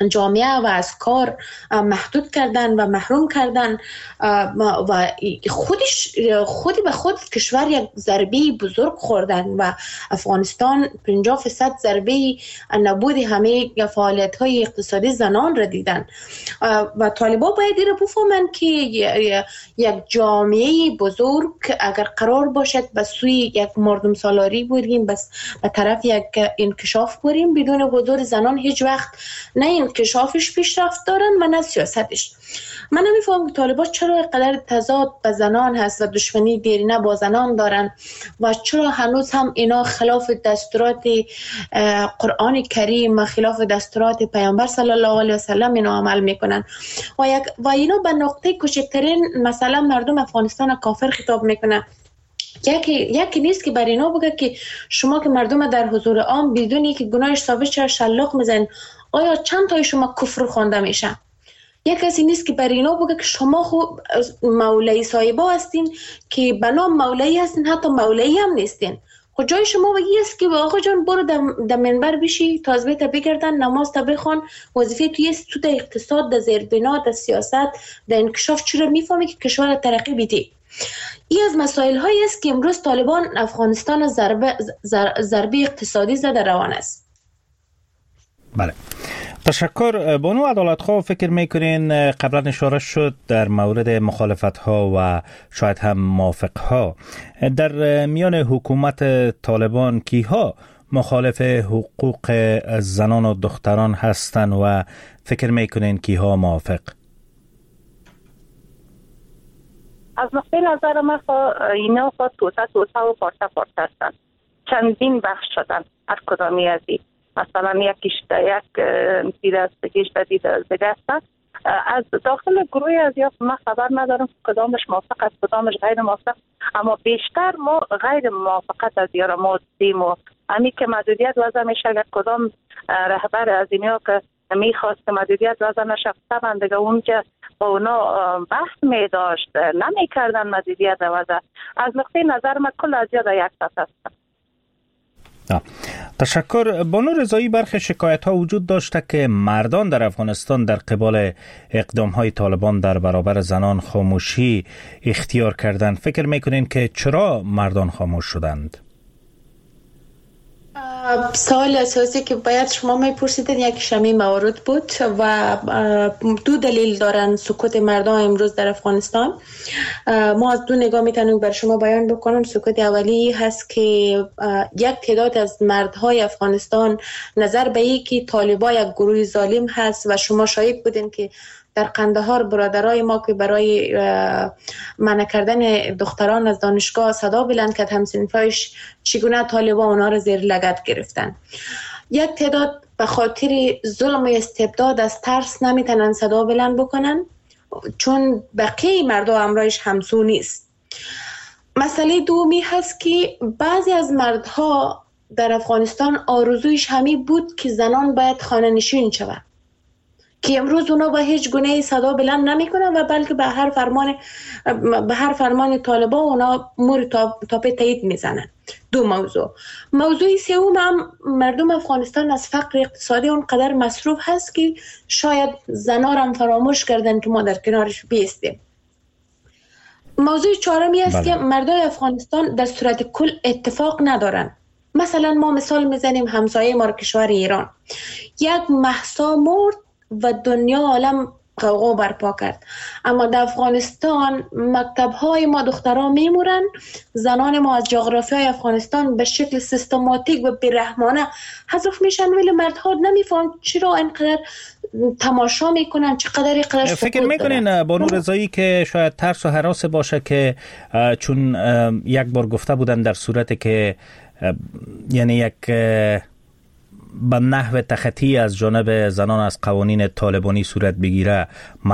جامعه و از کار محدود کردن و محروم کردن و خودی به خود کشور یک ضربه بزرگ خوردن و افغانستان 50% ضربه نبود همه فعالیت های اقتصادی زنان را دیدن و طالبان باید این را بفهمند که یک جامعه بزرگ اگر قرار باشد به سوی یک مردم سالاری بریم، بس به طرف یک انکشاف بریم، بدون حضور زنان هیچ وقت نه انکشافش پیشرفت دارن و نه سیاستش. من نمیفهمم که طالبان چرا اینقدر تضاد به زنان هست و دشمنی دیرینه با زنان دارن و چرا هنوز هم اینا خلاف دستورات قرآن کریم و خلاف دستورات پیامبر صلی الله علیه و سلم اینا عمل میکنن و اینا به نقطه کوچکترین مثلا مردم افغانستان کافر خطاب میکنن. یکی نیست که بر اینا بگه که شما که مردم در حضور عام بدونی که گناهش ثابت چرا شلاق میزنین، آیا چند تای شما کفر خوانده میشن؟ یک کسی نیست که بر اینا بگه که شما خوب مولای صاحبا هستین که به نام مولایی هستین، حتی مولایی هم نیستین. خود جای شما بگی است که آقا جان برو در منبر بشی، تازبه تا بگردن، نماز تا بخوان، وظیفه توی است تو در اقتصاد، در زیربنا، در سیاست، در انکشاف چرا میفهمی که کشور ترقی بیدی. این از مسائل هایی است که امروز طالبان افغانستان ضربه اقتصادی زده روان است. بله، تشکر. بانو عدالتخواه، فکر میکنین قبلا اشاره شد در مورد مخالفت ها و شاید هم موافق ها در میان حکومت طالبان کیها مخالف حقوق زنان و دختران هستن و فکر میکنین کیها موافق؟ از نقطه نظر من اینا توسه و پارچه هستن. چندین بخش شدن هر کدامی از این. مثلا یکیش یک دید است، یکیش دید دیگه است. از داخل گروهی از یا من خبر ندارم کدامش موافق است کدامش غیر موافق، اما بیشتر ما غیر موافقت از یا ما دیدیم و همین که محدودیت وضع میشه. اگر کدام رهبر از اینیا که میخواست که محدودیت وضع نشه طبعا دیگه اون که با اونا بحث میداشت نمیکردن محدودیت وضع. از نقطه نظر من کل از یاد یک سطح هستم. تشکر. بانو رضایی، برخی شکایت ها وجود داشته که مردان در افغانستان در قبال اقدام های طالبان در برابر زنان خاموشی اختیار کردند. فکر میکنین که چرا مردان خاموش شدند؟ سوال اساسی که باید شما میپرسیدین یک شمی موارد بود و دو دلیل دارن سکوت مردم امروز در افغانستان. ما از دو نگاه میتونیم بر شما بیان بکنم. سکوت اولی هست که یک تعداد از مردهای افغانستان نظر به این که طالبان یک گروه ظالم هست و شما شاهد بودین که در قندهار برادرای ما که برای منع کردن دختران از دانشگاه صدا بلند کرد، همسنفایش چگونه طالبان اونا رو زیر لگد گرفتن. یک تعداد به خاطر ظلم و استبداد از ترس نمیتونن صدا بلند بکنن چون بقیه مردم امرایش همسو نیست. مسئله دومی هست که بعضی از مردها در افغانستان آرزویش همی بود که زنان باید خانه نشین شود، که امروز اونا با هیچ گونه صدا بلند نمیکنن و بلکه به هر فرمان طالبان اونا مور تاپه تایید میزنن. دو موضوع سوم هم مردم افغانستان از فقر اقتصادی اونقدر مصروف هست که شاید زنا هم فراموش کردن که ما در کنارش بیستیم. موضوع چهارمی است که مردم افغانستان در صورت کل اتفاق ندارن. مثلا ما مثال میزنیم همسایه ما کشور ایران، یک مهسا مرد و دنیا عالم غوغا برپا کرد، اما در افغانستان مکتب‌های ما دختران میمورن، زنان ما از جغرافیای افغانستان به شکل سیستماتیک و بی‌رحمانه حذف میشن، ولی مردها نمیفهمن چرا اینقدر تماشا میکنن، چقدر اینقدر سکوت فکر میکنین بانو رضایی که شاید ترس و هراس باشه که چون یک بار گفته بودن در صورتی که یعنی یک به نحو تخطی از جانب زنان از قوانین طالبانی صورت بگیره،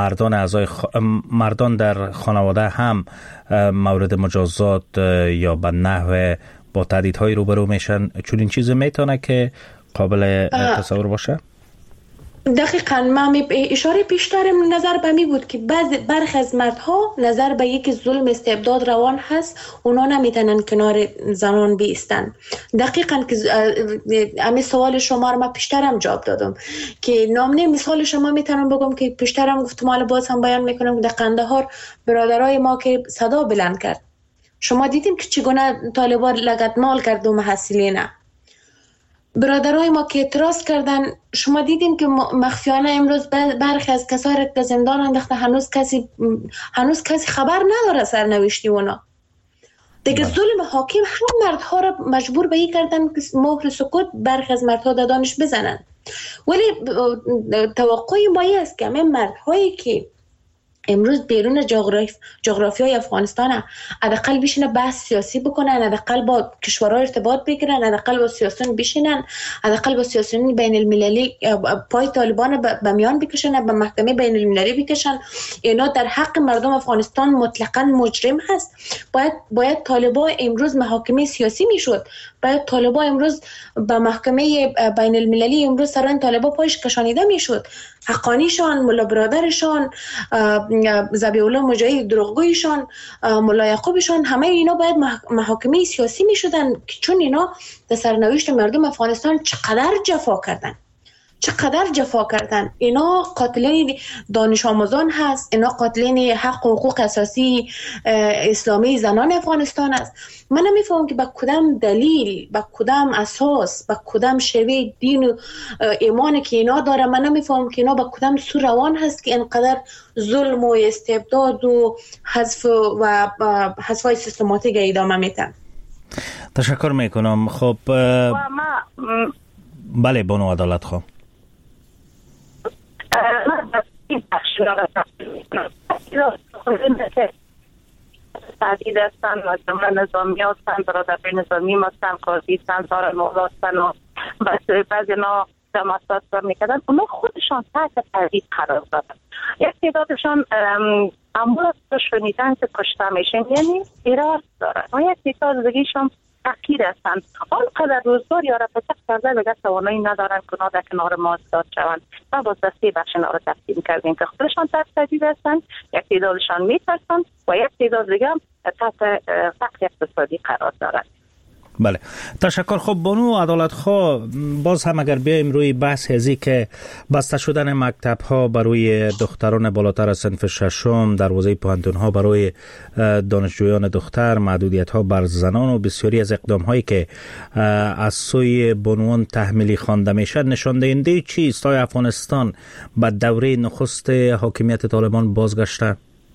مردان در خانواده هم مورد مجازات یا به نحو با تهدیدهای روبرو میشن، چون این چیز میتونه که قابل تصور باشه؟ دقیقاً من اشاره پیش دارم، نظر به می بود که برخی از مردها نظر به یک ظلم استبداد روان هست، اونا نمیتونن کنار زنان بیستن. دقیقاً که امی سوال شما رو من پیشترم جواب دادم که نامنه مثال شما میتونم بگم که پیشترم گفتم، حالا باز هم بیان میکنم، در قندهار برادرای ما که صدا بلند کرد، شما دیدیم که چگونه طالبان لگدمال کرد و محصلین برادرای ما که اعتراض کردن. شما دیدیم که مخفیانه امروز برخی از کسایی که زندان انداخته، هنوز کسی خبر نداره سرنوشتی اونا. دیگه ظلم حاکم هم مردها را مجبور به این کردن که مهر سکوت برخی از مردها دادانش بزنن. ولی توقع ما است که همه مردهایی که امروز بیرون جغرافیای افغانستان حداقل بشینه بحث سیاسی بکنن، حداقل با کشورها ارتباط بگیرن، حداقل با سیاسیون بشینن، حداقل با سیاسیون بین المللی پای طالبان به میان بکشن، به محکمه بین المللی بکشن. اینا در حق مردم افغانستان مطلقاً مجرم هست. باید طالبان امروز محاکمه سیاسی میشد، باید طالبان امروز به محکمه بین المللی امروز سران طالبان پایش کشانیده میشد. حقانیشان، ملا برادرشان، ذبیح الله مجاهد دروغگویشان، ملا یعقوبشان، همه اینا باید محاکمه سیاسی می شدن، چون اینا در سرنوشت مردم افغانستان چقدر جفا کردن. اینا قاتلین دانش آموزان هست، اینا قاتلین حق و حقوق اساسی اسلامی زنان افغانستان است. من نمیفهمم که با کدام دلیل، با کدام اساس، با کدام شیوه دین و ایمان که اینا داره، من نمیفهمم که اینا با کدام سو روان هست که اینقدر ظلم و استبداد و حذف‌های سیستماتیک ادامه میدن. تشکر میکنم. خب بله بانو عدالت خواه. تعدید هستن، مجموعه نظامی هستن، برادر نظامی هستن، قاضی هستن، دار مولا هستن و بعضی نا دماستات کار میکردن. اونا خودشان تحت تهدید قرار دادن. یک تعدادشان امروز شنیدن که کشته میشن، یعنی ایراد دارن و یک تعداد دیگه‌شان تحقیر هستند. آنقدر روزگار یا را پسک کرده بگه توانایی ندارن که اونا در کنار ما ایستاد شوند و باز دسته بخش اینا را تقسیم کردیم که خودشان تحت تهدید هستند، یک تعدادشان میترسند و یک تعداد دیگه هم تحت فقر اقتصادی قرار دارند. بله تشکر. خب بانو عدالت خواه، باز هم اگر بیایم روی بحث ازی که بسته شدن مکتب ها برای دختران بالاتر از صنف ششم، دروازه پوهنتون ها برای دانشجویان دختر، محدودیت ها بر زنان و بسیاری از اقدام هایی که از سوی بانوان تحمیلی خوانده میشد، نشان دهنده چیست؟ آیا افغانستان به دوره نخست حاکمیت طالبان بازگشته؟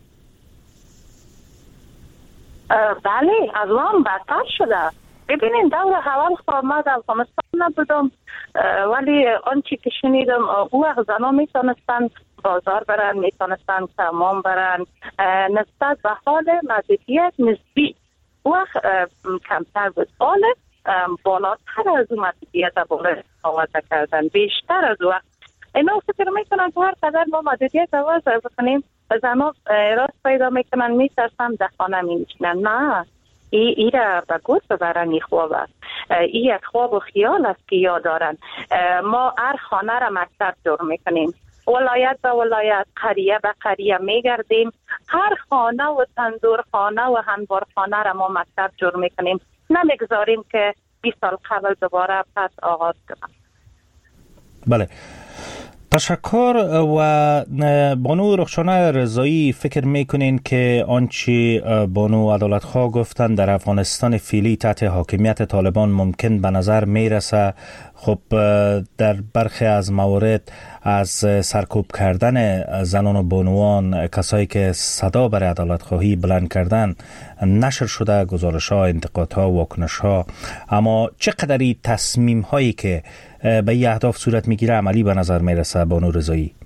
بله، از اون بدتر شده. ببینین دور اول ما در افغانستان نبودم، ولی آنچه که شنیدم او وقت زنها میتونستن بازار برن، میتونستن تمام برن، نسبت به حال محدودیت نسبی او وقت کمتر بود. حال بالاتر از اون محدودیت بالا آوازه کردن، بیشتر از وقت. اینا فکر میکنن که هر قدر ما محدودیت آوازه بکنیم زنها راست پیدا میکنن، میترسن در خانه مینشینن. نه، ای را به گوش ببرن. این خواب است، این یک خواب و خیال است که یاد دارن. ما هر خانه را مکتب جور میکنیم، ولایت به ولایت، قریه به قریه میگردیم، هر خانه و تندور خانه و هنبار خانه را ما مکتب جور میکنیم، نمیگذاریم که 20 سال قبل دوباره پس آغاز کنم. بله تشکر. و بانو رخشانه رضایی، فکر میکنین که آنچه بانو عدالت خواه گفتن در افغانستان فعلی تحت حاکمیت طالبان ممکن به نظر میرسه؟ خب در برخی از موارد از سرکوب کردن زنان و بانوان، کسایی که صدا برای عدالت خواهی بلند کردن، نشر شده گزارش ها، انتقاد ها، واکنش ها. اما چقدری تصمیم هایی که به این اهداف صورت میگیره عملی به نظر میرسه بانو رضایی؟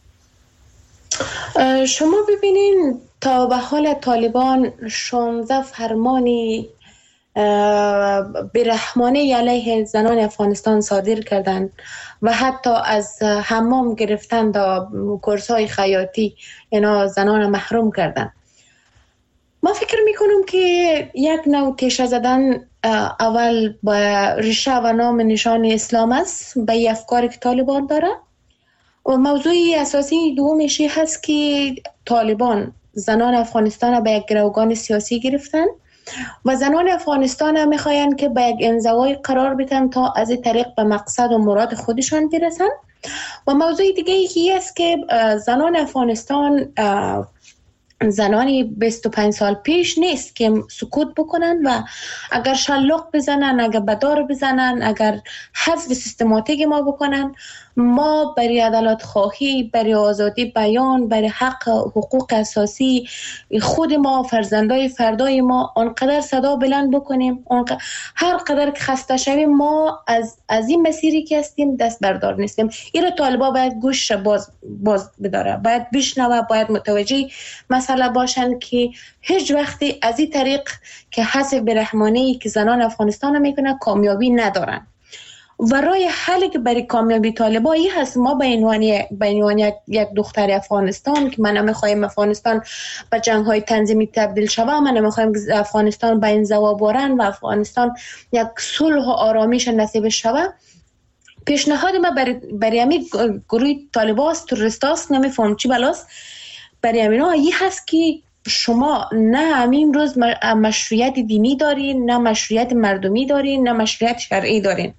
شما ببینین تا به حال طالبان 16 فرمانی برحمانه علیه زنان افغانستان صادر کردند و حتی از حمام گرفتن تا کورس‌های خیاطی اینا زنان محروم کردند. ما فکر میکنم که یک نوع تیشه زدن اول با ریشه و نام نشان اسلام است، به افکاری که طالبان داره، و موضوع اساسی دومش هست که طالبان زنان افغانستان به یک گروگان سیاسی گرفتن و زنان افغانستان هم میخواین که به یک انزوای قرار بدن تا از این طریق به مقصد و مراد خودشان برسن. و موضوع دیگه یکی است که زنان افغانستان زنانی 25 سال پیش نیست که سکوت بکنن و اگر شلاق بزنن، اگر بدار بزنن، اگر حذف سیستماتیک ما بکنن، ما برای عدالت خواهی، برای آزادی بیان، برای حق حقوق اساسی خود ما، فرزندای فردای ما آنقدر صدا بلند بکنیم، هر قدر که خسته شویم ما از این مسیری که هستیم دست بردار نیستیم. این طالبا باید گوش باز بداره، باید بشنوه، باید متوجه مسئله باشن که هیچ وقتی از این طریق که حذف برحمانی که زنان افغانستان میکنه کامیابی ندارن. و راه حلی که برای کامیابی طالبایی هست، ما به عنوان یک دختر افغانستان که من نمیخوایم افغانستان به جنگ های تنظیمی تبدیل شود، من نمیخوایم افغانستان به انزوا بارن و افغانستان یک صلح و آرامش نصیب شود. پیشنهاد ما برای همین گروه طالباست، تروریستاست، نمیفهم چی بلاست، برای همینا این هست که شما نه همین روز مشروعیت دینی دارین، نه مشروعیت مردمی دارین، نه مشروعیت شرعی دارین.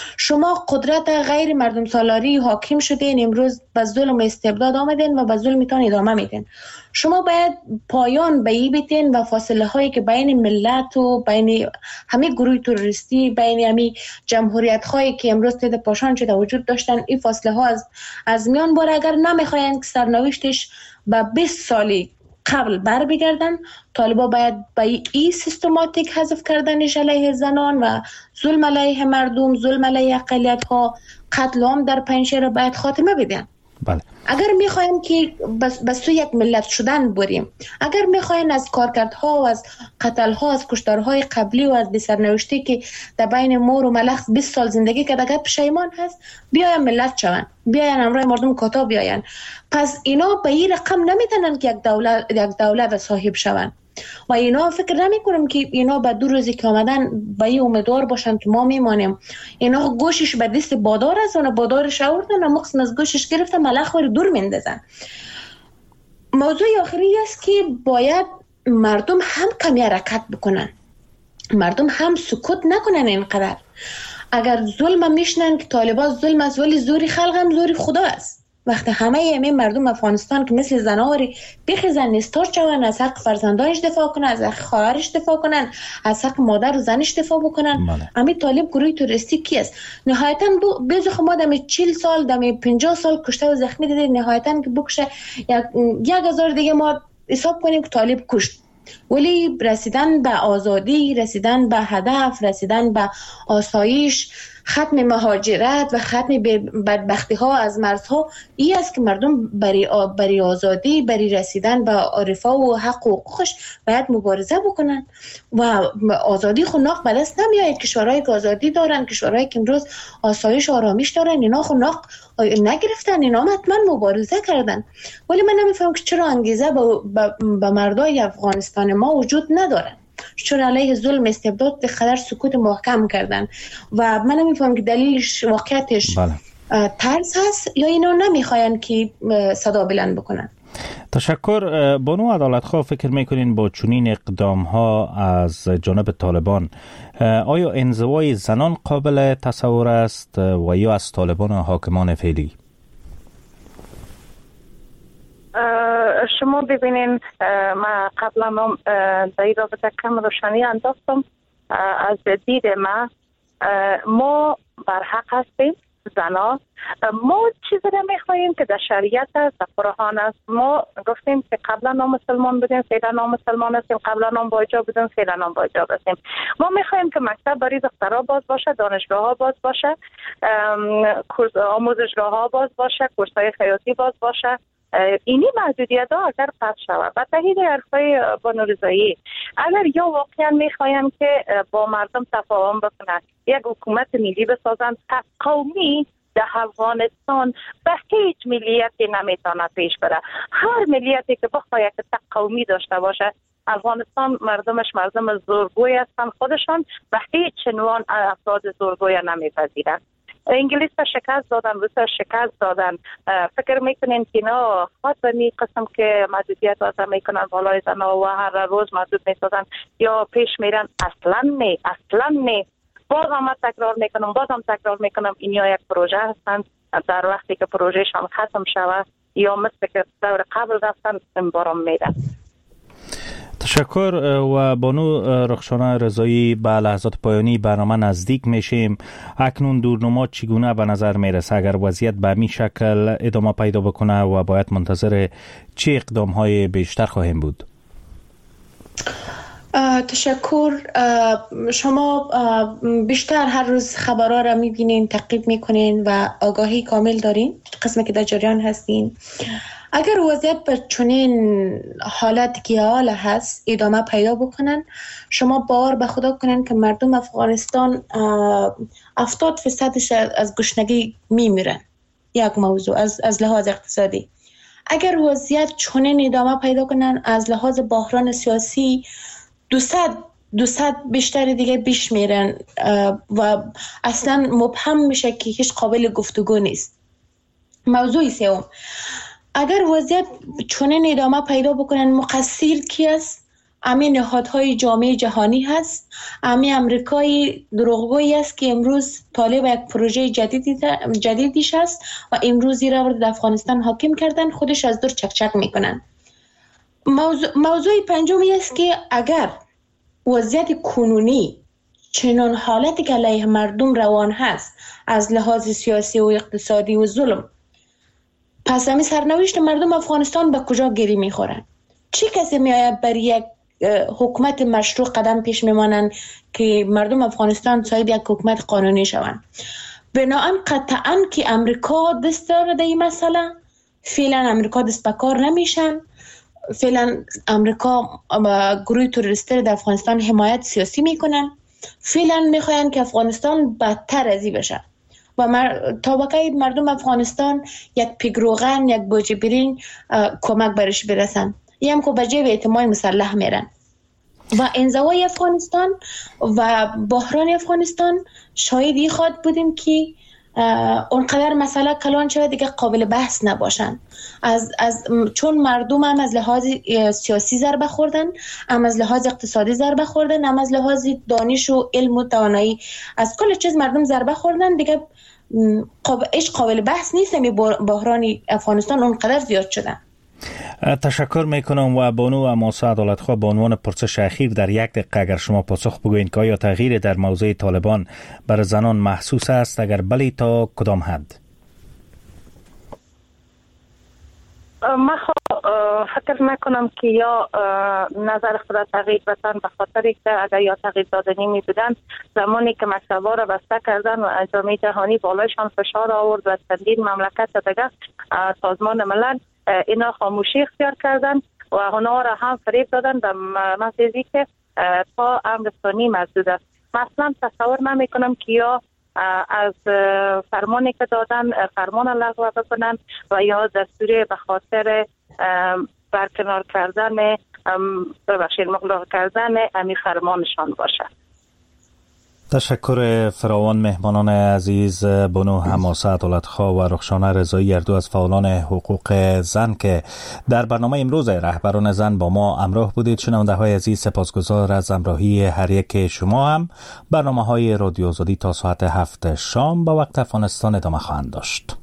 شما قدرت غیر مردم سالاری حاکم شدین، امروز به ظلم و استبداد آمدین و به ظلمتان ادامه میدین. شما باید پایان به این بدین و فاصله هایی که بین ملت و بین همه گروه تروریستی، بین همه جمهوریت هایی که امروز تحت پاشان شده وجود داشتن، این فاصله ها از میان باره. اگر نمیخواین که سرنوشتش به 20 سالی قبل بر بگردن، طالبا باید به این سیستماتیک حذف کردنش علیه زنان و ظلم علیه مردم، ظلم علیه اقلیت ها، قتل عام در پنجشیر باید خاتمه بدن. بله. اگر میخوایم که بس تو یک ملت شدن بریم، اگر میخواین از کارکردها و از قتلها، از کشتارهای قبلی و از بسرنوشتی که در بین مور و ملخ 20 سال زندگی کرده اگر پشیمان هست، بیاین ملت شون، بیاین امروی مردم کتا بیاین. پس اینا به این رقم نمیتونن که یک دولت صاحب شون و اینا فکر نمی کنم که اینا به 2 روزی که آمدن به این امیدوار باشن که ما میمانیم. اینا گوشش به دست بادار است و بادارش آوردن و مقصد از گوشش گرفته ملخ رو دور میندازن. موضوع آخری است که باید مردم هم کمی حرکت بکنن، مردم هم سکوت نکنن. اینقدر اگر ظلم میشنن که طالبان ظلم است، ولی زوری خلق هم زوری خدا است. وقتی همه مردم افغانستان که مثل زناوری بخیزن نستار شون، از حق فرزندانش دفاع کنن، از حق خواهرش دفاع کنن، از حق مادر و زنش دفاع بکنن، همین طالب گروه توریستی کی است؟ نهایتا بزخ ما دم 40 سال دم 50 سال کشته و زخمی دیده، نهایتا که بکشه 1000 دیگه ما حساب کنیم که طالب کشت. ولی رسیدن به آزادی، رسیدن به هدف، رسیدن به آسایش، ختم مهاجرت و ختم بدبختی ها از مرزها، این است که مردم برای آزادی، برای رسیدن به عرفا و حق و حقوقش باید مبارزه بکنن و آزادی خناق به دست نمیاد. کشورهایی که آزادی دارن، کشورهایی که امروز آسایش و آرامش دارن، اینا خناق نگرفتن، اینا حتما مبارزه کردن. ولی من نمیفهم که چرا انگیزه به مردای افغانستان ما وجود نداره، چرا علیه ظلم استبداد خدر سکوت محکم کردن و من نمیفهم که دلیلش واقعیتش ترس هست یا اینا نمیخواین که صدا بلند بکنن. تشکر. بانو عدالتخواه، فکر میکنین با چنین اقدام ها از جانب طالبان آیا انزوای زنان قابل تصور است و یا از طالبان و حاکمان فعلی؟ شما ببینین ما قبلا در این رابطه کم روشنی انداختم. از دید ما بر حق هستیم زنا. ما چیزی نمیخواهیم که در شریعت است، در قرآن است. ما گفتیم که قبلا نامسلمان بودیم، فعلا نامسلمان هستیم، قبلا نام با حجاب بودیم، فعلا نام با حجاب هستیم. ما میخواهیم که مکتب برای دخترها باز باشه، دانشگاه ها باز باشه، آموزشگاه ها باز باشه، کورس های خیاطی باز باشه. اینی محدودیت ها اگر پس شود و تایید حرفای بانو رضایی، اگر یا واقعا میخوایم که با مردم تفاهم بکنن، یک حکومت ملی بسازن، قومی در افغانستان به هیچ ملیتی نمیتونه پیش بره. هر ملیتی که بخواد یک قومی داشته باشه، افغانستان مردمش مردم زورگوی هستن، خودشان به هیچ عنوان افراد زورگوی نمیپذیرن. انگلیس شکست دادن، روسیه شکست دادن. فکر میکنین که اینا خاص به می قسم که محدودیت واسه میکنن بالای زنا و هر روز محدود میسازن یا پیش میرن؟ اصلا نه. باز هم تکرار میکنم اینیا یک پروژه هستند. در وقتی که پروژهشان ختم شود یا مثل که دور قبل رفتن بارم میرن. تشکر. و بانو رخشانه رضایی، به لحظات پایانی برنامه نزدیک میشیم. اکنون دورنما چگونه به نظر میرسه اگر وضعیت به همین شکل ادامه پیدا بکنه و باید منتظر چه اقدام های بیشتر خواهیم بود؟ تشکر. شما بیشتر هر روز خبرها را میبینین، تعقیب میکنین و آگاهی کامل دارین قسمی که در جریان هستین. اگر وضعیت به چنین حالت که حال هست ادامه پیدا بکنن، شما باور به خدا کنین که مردم افغانستان 70% از گشنگی میمیرن. یک موضوع از لحاظ اقتصادی. اگر وضعیت چنین ادامه پیدا کنن، از لحاظ بحران سیاسی 200 بیشتر دیگه بیش میرن و اصلا مبهم میشه که هیچ قابل گفتگو نیست. موضوع سوم، اگر وضعیت چنین ادامه پیدا بکنن، مقصر کی است؟ همین نهادهای جامعه جهانی هست. همین امریکای دروغگویی است که امروز طالب یک پروژه جدیدیش است و امروز را وارد افغانستان حاکم کردن، خودش از دور چکچک میکنن. موضوع پنجمی است که اگر وضعیت کنونی چنان حالتی که علیه مردم روان هست از لحاظ سیاسی و اقتصادی و ظلم، پس همین سرنوشت مردم افغانستان به کجا گیری میخورن؟ چی کسی میآید برای یک حکومت مشروع قدم پیش میمانند که مردم افغانستان صاحب یک حکومت قانونی شوند؟ بنابراین قطعاً که امریکا دست داره در این مسئله. فعلا امریکا دست به کار نمیشن. فعلا امریکا گروه تروریستی در افغانستان حمایت سیاسی میکنن. فعلا میخواین که افغانستان بدتر از این بشه و تا بقیه مردم افغانستان یک پیگروغن، یک بوجه برین کمک برش برسن. یه هم که به جیب اعتماد مسلح میرن و انزوای افغانستان و بحران افغانستان شاهدی خواهد بودیم که اونقدر مسئله کلان شده دیگه قابل بحث نباشن. چون مردم هم از لحاظ سیاسی ضربه خوردن، هم از لحاظ اقتصادی ضربه خوردن، هم از لحاظ دانش و علم و توانایی، از کل چیز مردم ضربه خوردن دیگه. قابل بحث نیست. بحران افغانستان اونقدر زیاد شده. تشکر میکنم. و بانو اماسه عدالتخواه، به عنوان پرسش اخیر در 1 دقیقه اگر شما پاسخ بگوین که آیا تغییر در موضوع طالبان بر زنان محسوس است؟ اگر بله، تا کدام حد؟ من فکر نکنم که یا نظر خود تغییر بدن، به خاطر که اگر یا تغییر دادنی می بودن زمانی که مکتب‌ها را بسته کردن و جامعه جهانی بالایشان فشار آورد و چندین مملکت دیگه سازمان ملل اینا خاموشی اختیار کردن و اونا را هم فریب دادن به مسیزی که تا امر ثانی محدود است. مثلا تصور نمی کنم که یا از فرمانی که دادن فرمان لغو بکنن و یا دستوری به خاطر برکنار کردن مغلق کردن امی فرمانشان باشه. تشکر فراوان مهمانان عزیز بانو اماسه عدالتخواه و رخشانه رضایی، اردو از فعالان حقوق زن که در برنامه امروز رهبران زن با ما همراه بودید. شنونده های عزیز، سپاسگزار از همراهی هر یک شما. هم برنامه های رادیو آزادی تا ساعت 7 شام به وقت افغانستان ادامه خواهند داشت.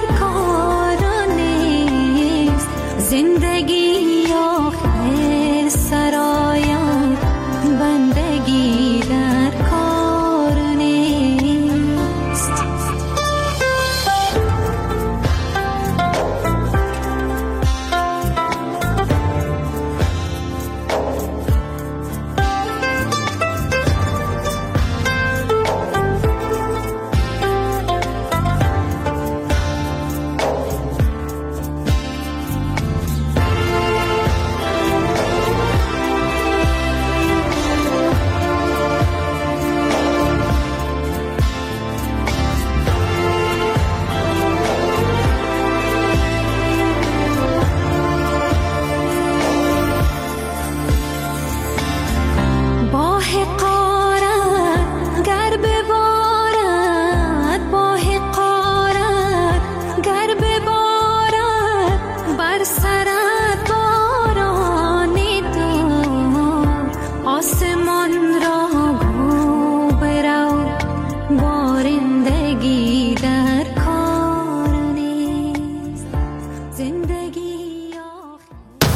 زندگی آخر سرایم